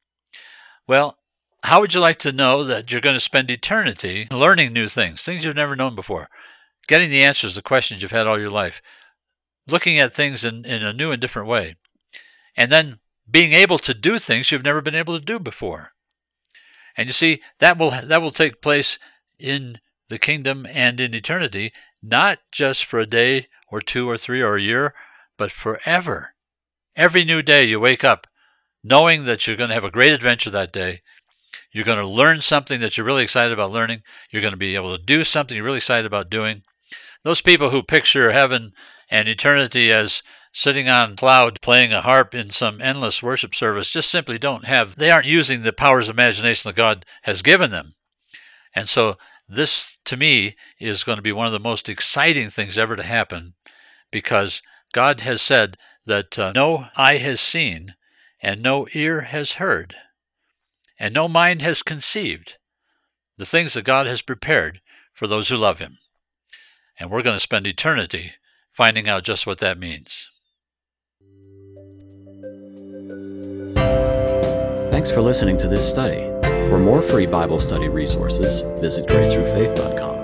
Well, how would you like to know that you're going to spend eternity learning new things you've never known before, getting the answers to questions you've had all your life, looking at things in a new and different way, and then being able to do things you've never been able to do before? And you see, that will take place in the kingdom and in eternity, not just for a day or 2 or 3 or a year, but forever. Every new day you wake up knowing that you're going to have a great adventure that day. You're going to learn something that you're really excited about learning. You're going to be able to do something you're really excited about doing. Those people who picture heaven and eternity as sitting on a cloud playing a harp in some endless worship service just simply they aren't using the powers of imagination that God has given them. And so this, to me, is going to be one of the most exciting things ever to happen, because God has said that no eye has seen, and no ear has heard, and no mind has conceived the things that God has prepared for those who love Him. And we're going to spend eternity finding out just what that means. Thanks for listening to this study. For more free Bible study resources, visit gracethroughfaith.com.